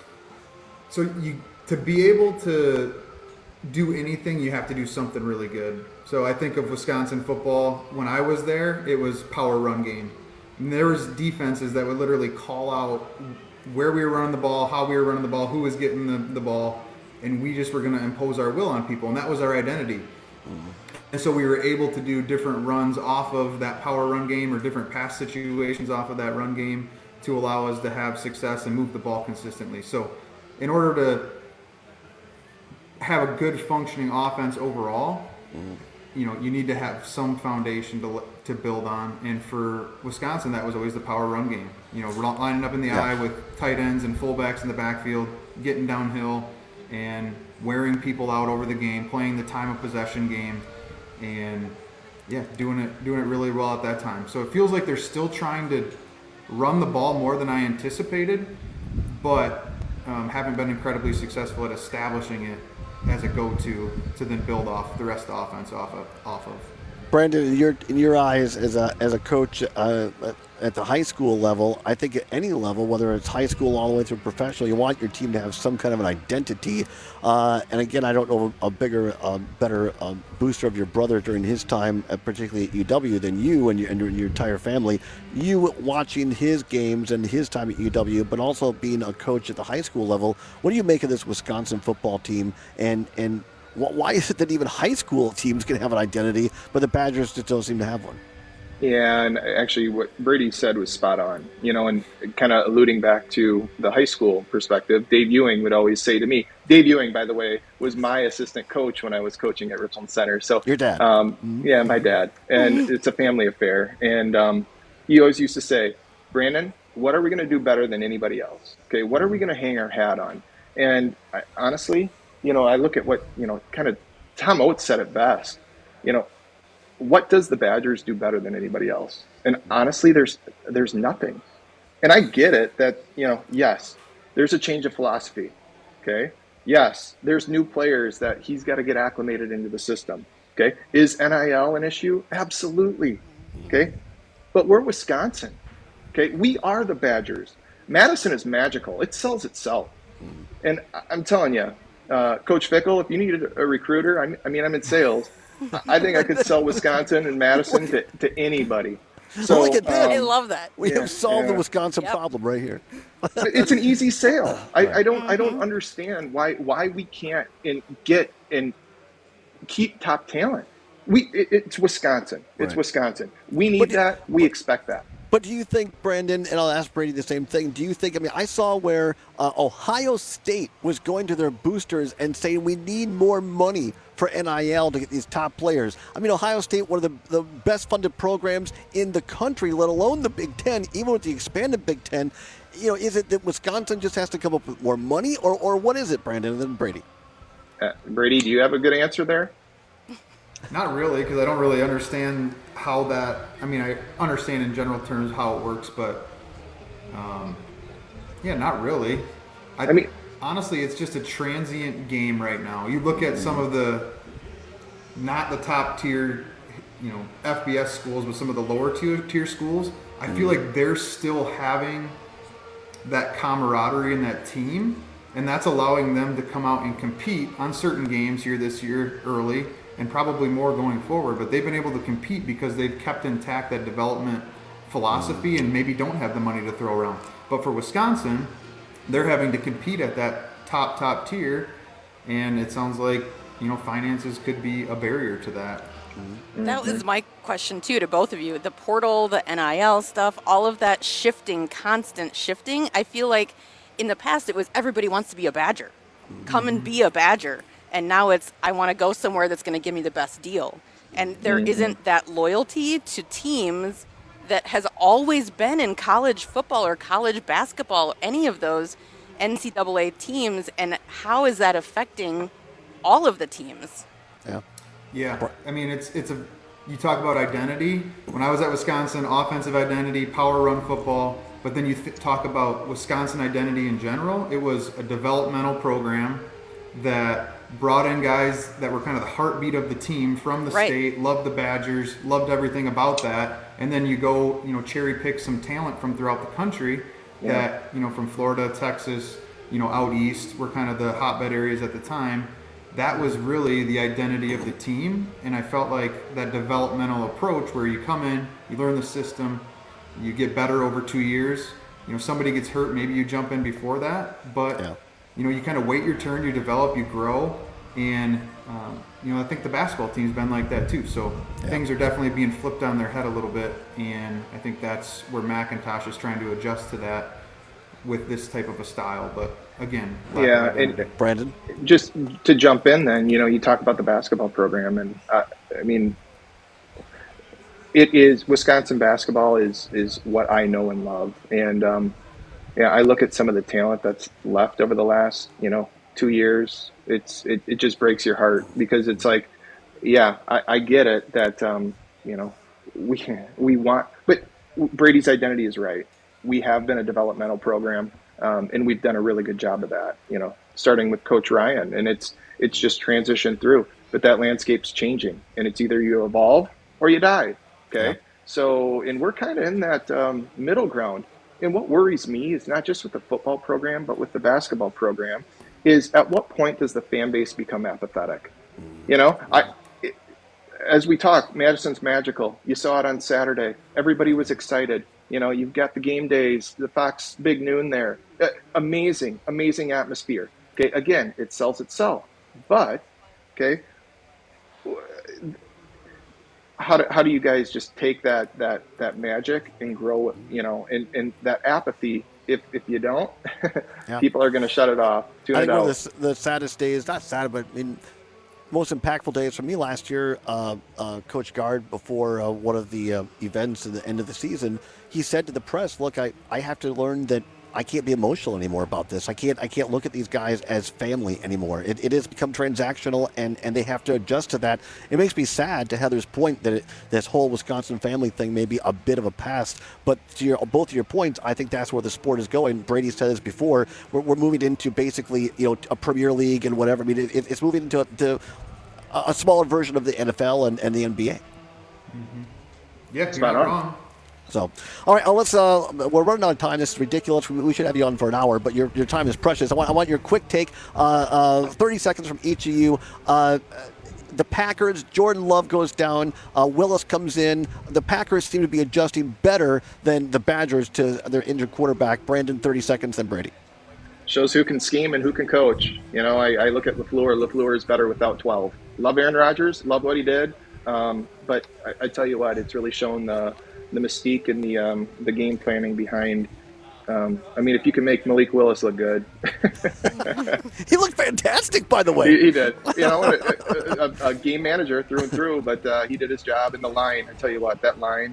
So to be able to do anything, you have to do something really good. So I think of Wisconsin football, when I was there, it was power run game. And there was defenses that would literally call out where we were running the ball, how we were running the ball, who was getting the ball, and we just were going to impose our will on people, and that was our identity. And so we were able to do different runs off of that power run game or different pass situations off of that run game to allow us to have success and move the ball consistently. So in order to have a good functioning offense overall, you need to have some foundation to build on. And for Wisconsin, that was always the power run game. Lining up in the eye with tight ends and fullbacks in the backfield, getting downhill and wearing people out over the game, playing the time of possession game, and doing it really well at that time. So it feels like they're still trying to run the ball more than I anticipated, but haven't been incredibly successful at establishing it as a go-to to then build off the rest of the offense off of. Brandon, in your eyes as a coach at the high school level, I think at any level, whether it's high school all the way through professional, you want your team to have some kind of an identity. And again, I don't know a better booster of your brother during his time, particularly at UW, than you and your entire family. You watching his games and his time at UW, but also being a coach at the high school level. What do you make of this Wisconsin football team? And why is it that even high school teams can have an identity, but the Badgers just don't seem to have one? Yeah, and actually what Brady said was spot on, and kind of alluding back to the high school perspective, Dave Ewing would always say to me, Dave Ewing, by the way, was my assistant coach when I was coaching at Richland Center. So your dad? Yeah, my dad. And it's a family affair. And he always used to say, Brandon, what are we going to do better than anybody else? Okay, what are we going to hang our hat on? And honestly, I look at what, kind of Tom Oates said it best, what does the Badgers do better than anybody else? And honestly, there's nothing. And I get it that, yes, there's a change of philosophy. Okay. Yes, there's new players that he's got to get acclimated into the system. Okay. Is NIL an issue? Absolutely. Okay. But we're Wisconsin. Okay. We are the Badgers. Madison is magical. It sells itself. And I'm telling you, Coach Fickle, if you needed a recruiter, I'm in sales. I think I could sell Wisconsin and Madison to anybody. So look at that. I love that. We have solved the Wisconsin problem right here. It's an easy sale. I don't understand why we can't get and keep top talent. It's Wisconsin. It's Right. Wisconsin. We need that. We expect that. But do you think, Brandon, and I'll ask Brady the same thing, do you think, I saw where Ohio State was going to their boosters and saying we need more money for NIL to get these top players. Ohio State, one of the best funded programs in the country, let alone the Big Ten, even with the expanded Big Ten. Is it that Wisconsin just has to come up with more money, or what is it, Brandon, and then Brady? Brady, do you have a good answer there? Not really, because I don't really understand how that. I understand in general terms how it works, but not really. Honestly, it's just a transient game right now. You look at some of the, not the top tier, FBS schools, but some of the lower tier schools. I feel like they're still having that camaraderie in that team, and that's allowing them to come out and compete on certain games here this year early, and probably more going forward. But they've been able to compete because they've kept intact that development philosophy and maybe don't have the money to throw around. But for Wisconsin, they're having to compete at that top tier, and it sounds like, finances could be a barrier to that. That was my question, too, to both of you. The portal, the NIL stuff, all of that shifting, constant shifting. I feel like in the past it was everybody wants to be a Badger. Come and be a Badger. And now it's, I want to go somewhere that's going to give me the best deal. And there isn't that loyalty to teams that has always been in college football or college basketball, any of those NCAA teams. And how is that affecting all of the teams. Yeah. I mean, you talk about identity. When I was at Wisconsin, offensive identity, power run football. But then you talk about Wisconsin identity in general. It was a developmental program that brought in guys that were kind of the heartbeat of the team from the state, loved the Badgers, loved everything about that. And then you go, cherry pick some talent from throughout the country that, from Florida, Texas, out east were kind of the hotbed areas at the time. That was really the identity of the team. And I felt like that developmental approach where you come in, you learn the system, you get better over 2 years. Somebody gets hurt, maybe you jump in before that. But, you kind of wait your turn, you develop, you grow. And, I think the basketball team's been like that too. So things are definitely being flipped on their head a little bit. And I think that's where McIntosh is trying to adjust to that with this type of a style. But again, and Brandon, just to jump in then, you talk about the basketball program, and I mean, it is Wisconsin basketball is what I know and love. And I look at some of the talent that's left over the last 2 years. It just breaks your heart, because it's like, I get it that we want, but Brady's identity is right. We have been a developmental program, and we've done a really good job of that. Starting with Coach Ryan, and it's just transitioned through. But that landscape's changing, and it's either you evolve or you die. Okay. So, and we're kind of in that middle ground. And what worries me is not just with the football program, but with the basketball program, is at what point does the fan base become apathetic? As we talk, Madison's magical. You saw it on Saturday. Everybody was excited. You've got the game days, the Fox Big Noon there. Amazing atmosphere. Okay. Again, it sells itself. But, okay, how do you guys just take that magic and grow, and that apathy? If you don't, people are going to shut it off. I think one of the saddest days, not sad, but most impactful days for me last year, Coach Gard, before one of the events at the end of the season, he said to the press, look, I have to learn that I can't be emotional anymore about this. I can't look at these guys as family anymore. It has become transactional, and they have to adjust to that. It makes me sad, to Heather's point, that this whole Wisconsin family thing may be a bit of a past. But to both of your points, I think that's where the sport is going. Brady said this before. We're moving into basically a Premier League and whatever. I mean, it's moving into a smaller version of the NFL and the NBA. Mm-hmm. Yeah, you're not wrong. So, all right, let's. We're running out of time. This is ridiculous. We should have you on for an hour, but your time is precious. I want your quick take. 30 seconds from each of you. The Packers, Jordan Love goes down. Willis comes in. The Packers seem to be adjusting better than the Badgers to their injured quarterback. Brandon, 30 seconds, then Brady. Shows who can scheme and who can coach. I look at LaFleur. LaFleur is better without 12. Love Aaron Rodgers. Love what he did. But I tell you what, it's really shown the mystique and the game planning behind. If you can make Malik Willis look good. He looked fantastic, by the way. He did. A game manager through and through, but he did his job in the line. I tell you what, that line,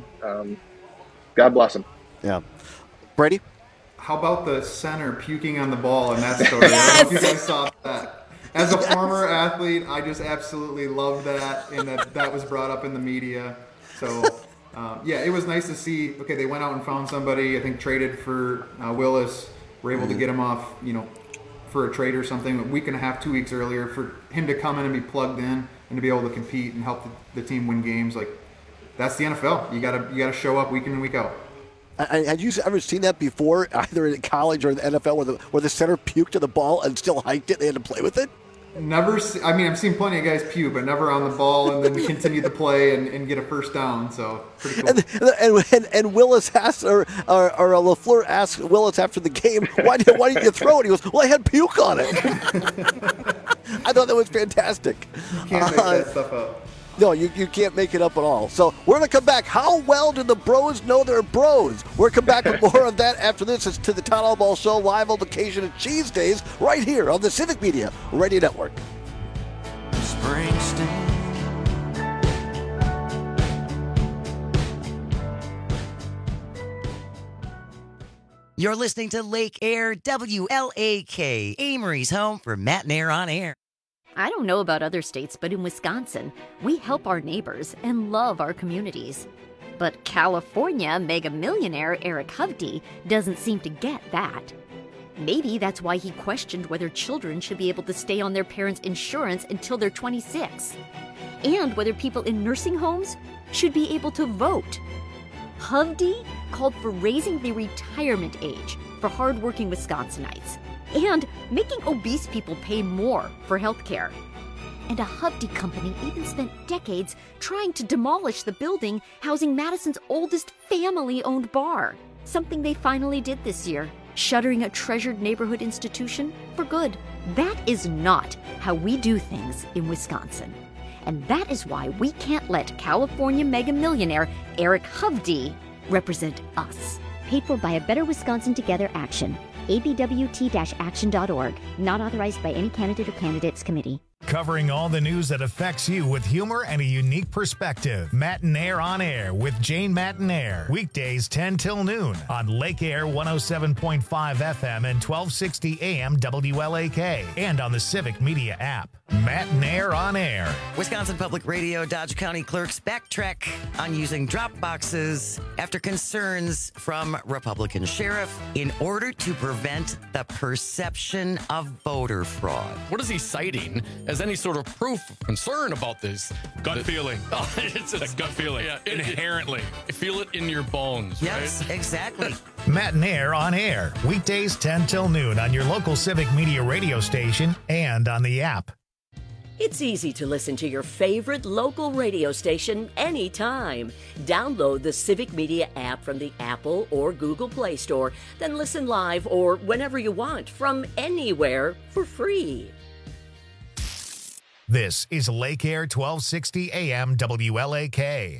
God bless him. Yeah. Brady? How about the center puking on the ball in that story? Yes! I don't know if you guys saw that. As a former athlete, I just absolutely love that, and that was brought up in the media. So... it was nice to see. Okay, they went out and found somebody. I think traded for Willis. Were able to get him off, for a trade or something. A week and a half, 2 weeks earlier, for him to come in and be plugged in and to be able to compete and help the team win games. Like, that's the NFL. You gotta show up week in and week out. Had you ever seen that before, either in college or in the NFL, where the center puked to the ball and still hiked it? They had to play with it. Never. I've seen plenty of guys puke, but never on the ball, and then continue to play and get a first down. So pretty cool. And Willis asks, or LaFleur asks Willis after the game, why didn't you throw it? He goes, well, I had puke on it. I thought that was fantastic. You can't make that stuff up. No, you can't make it up at all. So we're going to come back. How well do the bros know they're bros? We're going to come back with more of that after this. It's to the Town Hall Ball Show, live on location at Cheese Days, right here on the Civic Media Radio Network. Springsteen. You're listening to Lake Air, WLAK, Amory's home for Matt and Air on Air. I don't know about other states, but in Wisconsin, we help our neighbors and love our communities. But California mega millionaire Eric Hovde doesn't seem to get that. Maybe that's why he questioned whether children should be able to stay on their parents' insurance until they're 26, and whether people in nursing homes should be able to vote. Hovde called for raising the retirement age for hardworking Wisconsinites and making obese people pay more for health care. And a Hovde company even spent decades trying to demolish the building housing Madison's oldest family-owned bar, something they finally did this year, shuttering a treasured neighborhood institution for good. That is not how we do things in Wisconsin. And that is why we can't let California mega millionaire Eric Hovde represent us. Paid for by a Better Wisconsin Together Action. abwt-action.org. Not authorized by any candidate or candidates committee. Covering all the news that affects you with humor and a unique perspective. Mattinaire on Air with Jane Mattinaire. Weekdays 10 till noon on Lake Air 107.5 FM and 1260 AM WLAK. And on the Civic Media app. Mattinaire on Air. Wisconsin Public Radio Dodge County clerks backtrack on using drop boxes after concerns from Republican sheriff in order to prevent the perception of voter fraud. What is he citing as any sort of proof of concern about this? Gut feeling. Oh, it's a gut feeling. Yeah, inherently. Feel it in your bones, yes, right? Exactly. Mattinaire on Air. Weekdays 10 till noon on your local Civic Media radio station and on the app. It's easy to listen to your favorite local radio station anytime. Download the Civic Media app from the Apple or Google Play Store, then listen live or whenever you want from anywhere for free. This is Lake Air 1260 AM WLAK.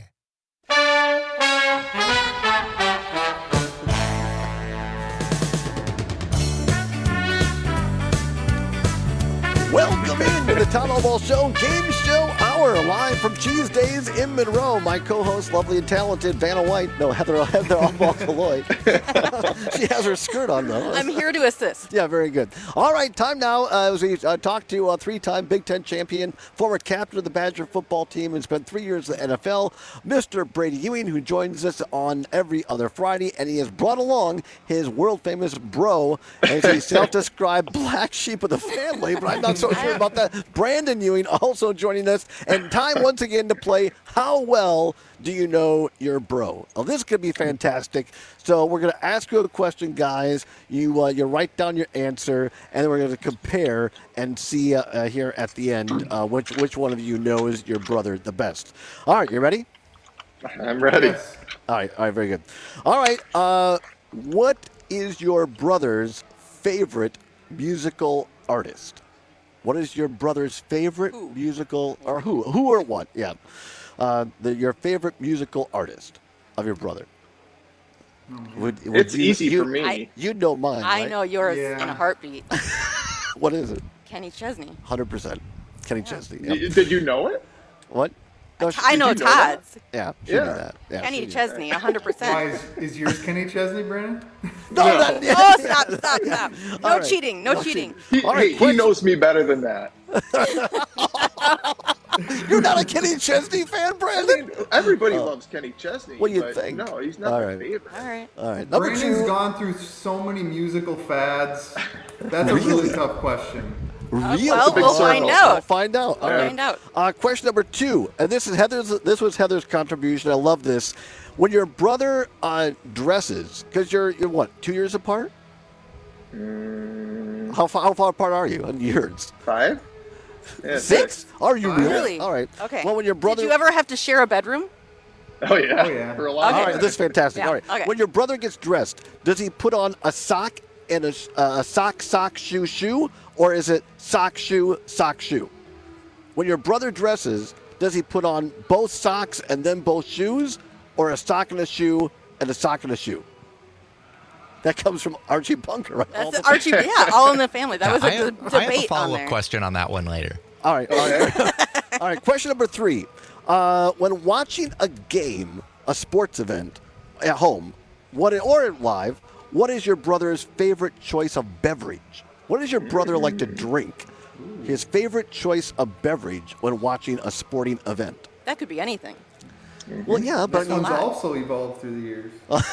Welcome into the Town Hall Ball Show Game Show Hour, live from Cheese Days in Monroe. My co-host, lovely and talented Vanna White. No, Heather Allball-Lloyd. She has her skirt on, though. I'm here to assist. Yeah, very good. All right, time now as we talk to three-time Big Ten champion, former captain of the Badger football team, and spent 3 years in the NFL, Mr. Brady Ewing, who joins us on every other Friday, and he has brought along his world-famous bro, as he self-described black sheep of the family, but I'm not so sure about that. Brandon Ewing also joining us, and time once again to play How Well Do You Know Your Bro? Well, this could be fantastic. So we're going to ask you a question, guys. You write down your answer, and then we're going to compare and see here at the end which one of you knows your brother the best. All right, you ready? I'm ready. Yes. All right, very good. All right, what is your brother's favorite musical artist? What is your brother's favorite musical, or who or what? Yeah, your favorite musical artist of your brother. It's easy for me. You know mine. I know yours in a heartbeat. What is it? Kenny Chesney. 100%. Kenny Chesney. Yeah. Did you know it? What? No, I know Todd's. Yeah, she knew that. Yeah, Kenny Chesney, 100%. Why, is yours Kenny Chesney, Brandon? No. Oh, stop. No cheating. No cheating. He knows me better than that. You're not a Kenny Chesney fan, Brandon? I mean, everybody loves Kenny Chesney. What do you think? No, he's not my favorite. All right. Brandon's gone through so many musical fads. That's a really tough question. Really? Well, we'll find out. We'll find out. We'll find out. Question number 2, and this was Heather's contribution. I love this. When your brother dresses, because you're what, 2 years apart? How far apart are you in years? 5. Yeah, 6? Are you really? All right. Okay. Well, when your brother, did you ever have to share a bedroom? Oh yeah. For a while. All right, this is fantastic. Yeah. All right. Okay. When your brother gets dressed, does he put on a sock and a sock shoe, or is it sock shoe? When your brother dresses, does he put on both socks and then both shoes, or a sock and a shoe and a sock and a shoe? That comes from Archie Bunker, right? That's Archie, yeah, all in the family. That was a debate I have a on follow-up there. question on that one later. All right. All right. Question number 3. When watching a game, a sports event at home, or live, what is your brother's favorite choice of beverage? What does your brother like to drink His favorite choice of beverage when watching a sporting event. That could be anything. Well, yeah, but this one's also evolved through the years.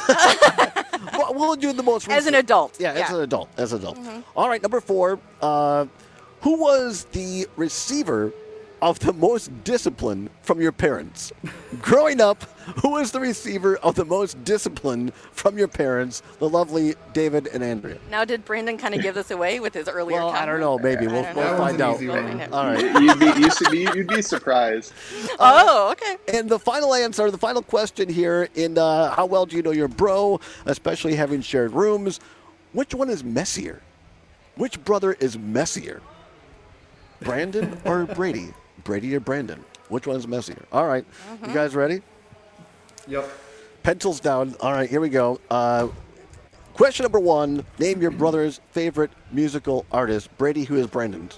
Well, we'll do the most recent. As an adult. Yeah, as an adult. All right, number 4. Who was the receiver of the most discipline from your parents? Growing up, who was the receiver of the most discipline from your parents? The lovely David and Andrea. Now, did Brandon kind of give this away with his earlier Well, comment? I don't know. Maybe. We'll find out. All right. You'd be surprised. Oh, okay. And the final answer, the final question here in how well do you know your bro, especially having shared rooms, which one is messier? Which brother is messier? Brandon or Brady? Brady or Brandon? Which one is messier? All right. You guys ready? Yep. Pencils down. All right, here we go. Question number 1. Name your brother's favorite musical artist. Brady, who is Brandon's?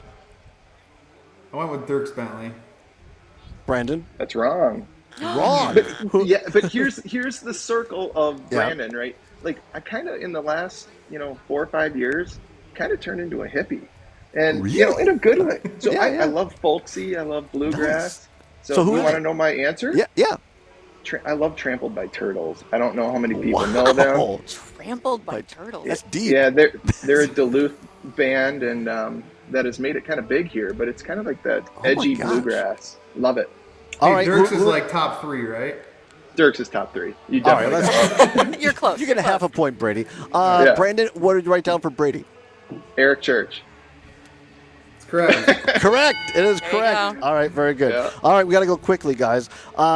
I went with Dierks Bentley. Brandon? That's wrong. Wrong. But here's the circle of Brandon, right? Like, I kind of, in the last, 4 or 5 years, kind of turned into a hippie. And, in a good way. So I love folksy. I love bluegrass. Nice. So you want to know my answer? Yeah. I love Trampled by Turtles. I don't know how many people know them. Trampled by Turtles. That's deep. Yeah, they're a Duluth band, and that has made it kind of big here. But it's kind of like that edgy bluegrass. Love it. All right, Dierks is like top 3, right? Dierks is top 3. You definitely You're close. You get a half a point, Brady. Brandon, what did you write down for Brady? Eric Church. Correct. Correct. It is correct. All right, very good. Yeah. All right, we got to go quickly, guys.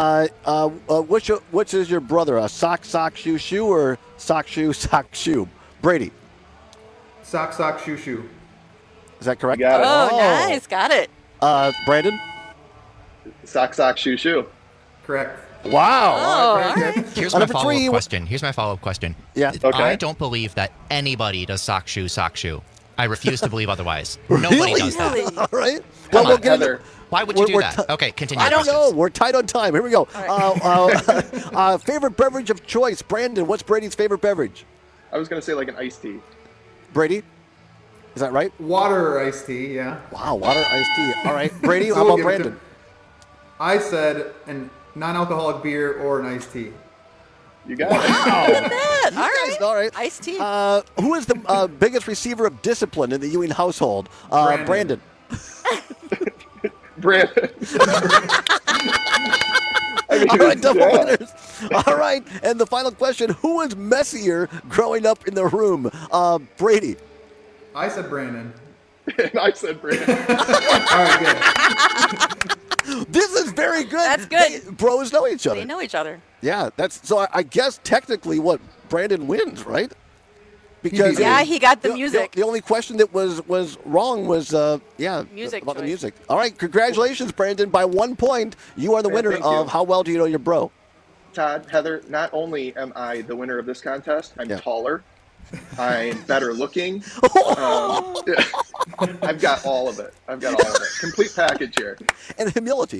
Which is your brother? A sock, shoe, shoe, or sock, shoe? Brady. Sock, shoe, shoe. Is that correct? You got it. Oh, nice. Got it. Brandon? Sock, shoe, shoe. Correct. Wow. Oh, all right. Here's my follow-up question. Yeah. Okay. I don't believe that anybody does sock, shoe. I refuse to believe otherwise. Nobody does that. All right. Come on, we'll get Heather. Why would you do that? Okay, continue. I don't know. We're tight on time. Here we go. Favorite beverage of choice. Brandon, what's Brady's favorite beverage? I was going to say like an iced tea. Brady? Is that right? Water or iced tea, yeah. Wow, water, iced tea. All right. Brady, how about Brandon? I said a non-alcoholic beer or an iced tea. You got it. All right. All right. Iced tea. Who is the biggest receiver of discipline in the Ewing household? Brandon. Brandon. All right, double winners. All right, and the final question: who was messier growing up in the room? Brady. I said Brandon. And I said Brandon. All right, good. This is very good. That's good. Bros know each other. They know each other. Yeah, that's so. I guess technically, what Brandon wins, right? Because he got the music. The only question that was wrong was music about choice. the music. All right, congratulations, Brandon. By 1 point, you are the winner thank of you. How Well Do You Know Your Bro? Todd, Heather, not only am I the winner of this contest, I'm taller. I'm better looking. I've got all of it. Complete package here. And humility.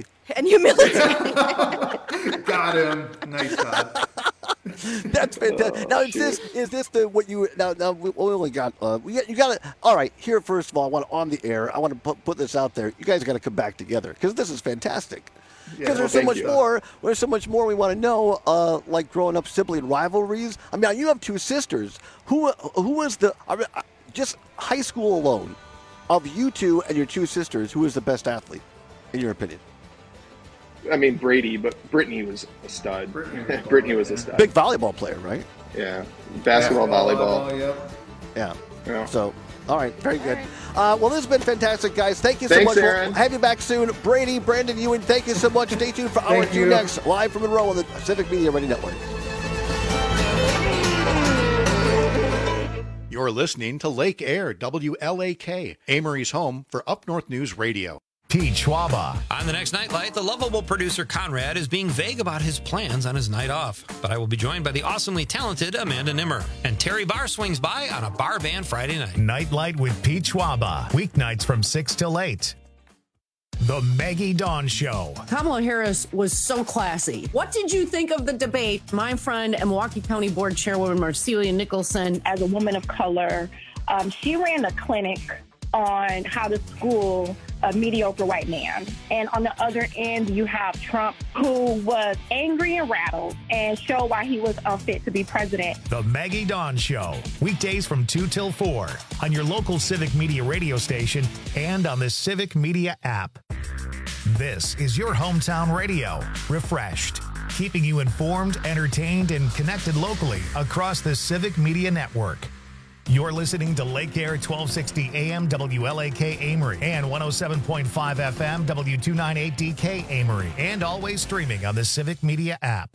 Got him. Nice, Todd. That's fantastic. Now, is this the what you now? We only got you got it. All right. Here, first of all, I want on the air. I want to put this out there. You guys got to come back together because this is fantastic. Because there's so much more. There's so much more we want to know. Like growing up sibling rivalries. I mean, you have 2 sisters. Who was the just high school alone of you 2 and your 2 sisters? Who is the best athlete, in your opinion? I mean, Brady, but Brittany was a stud. Brittany was a stud. Big volleyball player, right? Yeah. Basketball, volleyball. Yep. Yeah. So, all right, very good. Well, this has been fantastic, guys. Thank you so much. Aaron. We'll have you back soon. Brady, Brandon, Ewing, thank you so much. Stay tuned for Hour 2 next, live from Monroe on the Civic Media Ready Network. You're listening to Lake Air, WLAK, Amory's home for Up North News Radio. Pete Schwaba. On the next Nightlight, the lovable producer Conrad is being vague about his plans on his night off. But I will be joined by the awesomely talented Amanda Nimmer. And Terry Barr swings by on a bar band Friday night. Nightlight with Pete Schwaba. Weeknights from 6 till 8. The Maggie Dawn Show. Kamala Harris was so classy. What did you think of the debate? My friend and Milwaukee County Board Chairwoman Marcelia Nicholson. As a woman of color, she ran a clinic on how to school a mediocre white man. And on the other end, you have Trump, who was angry and rattled and showed why he was unfit to be president. The Maggie Dawn Show, weekdays from 2 till 4 on your local Civic Media radio station and on the Civic Media app. This is your hometown radio, refreshed, keeping you informed, entertained, and connected locally across the Civic Media Network. You're listening to Lake Air 1260 AM WLAK Amory and 107.5 FM W298DK Amory, and always streaming on the Civic Media app.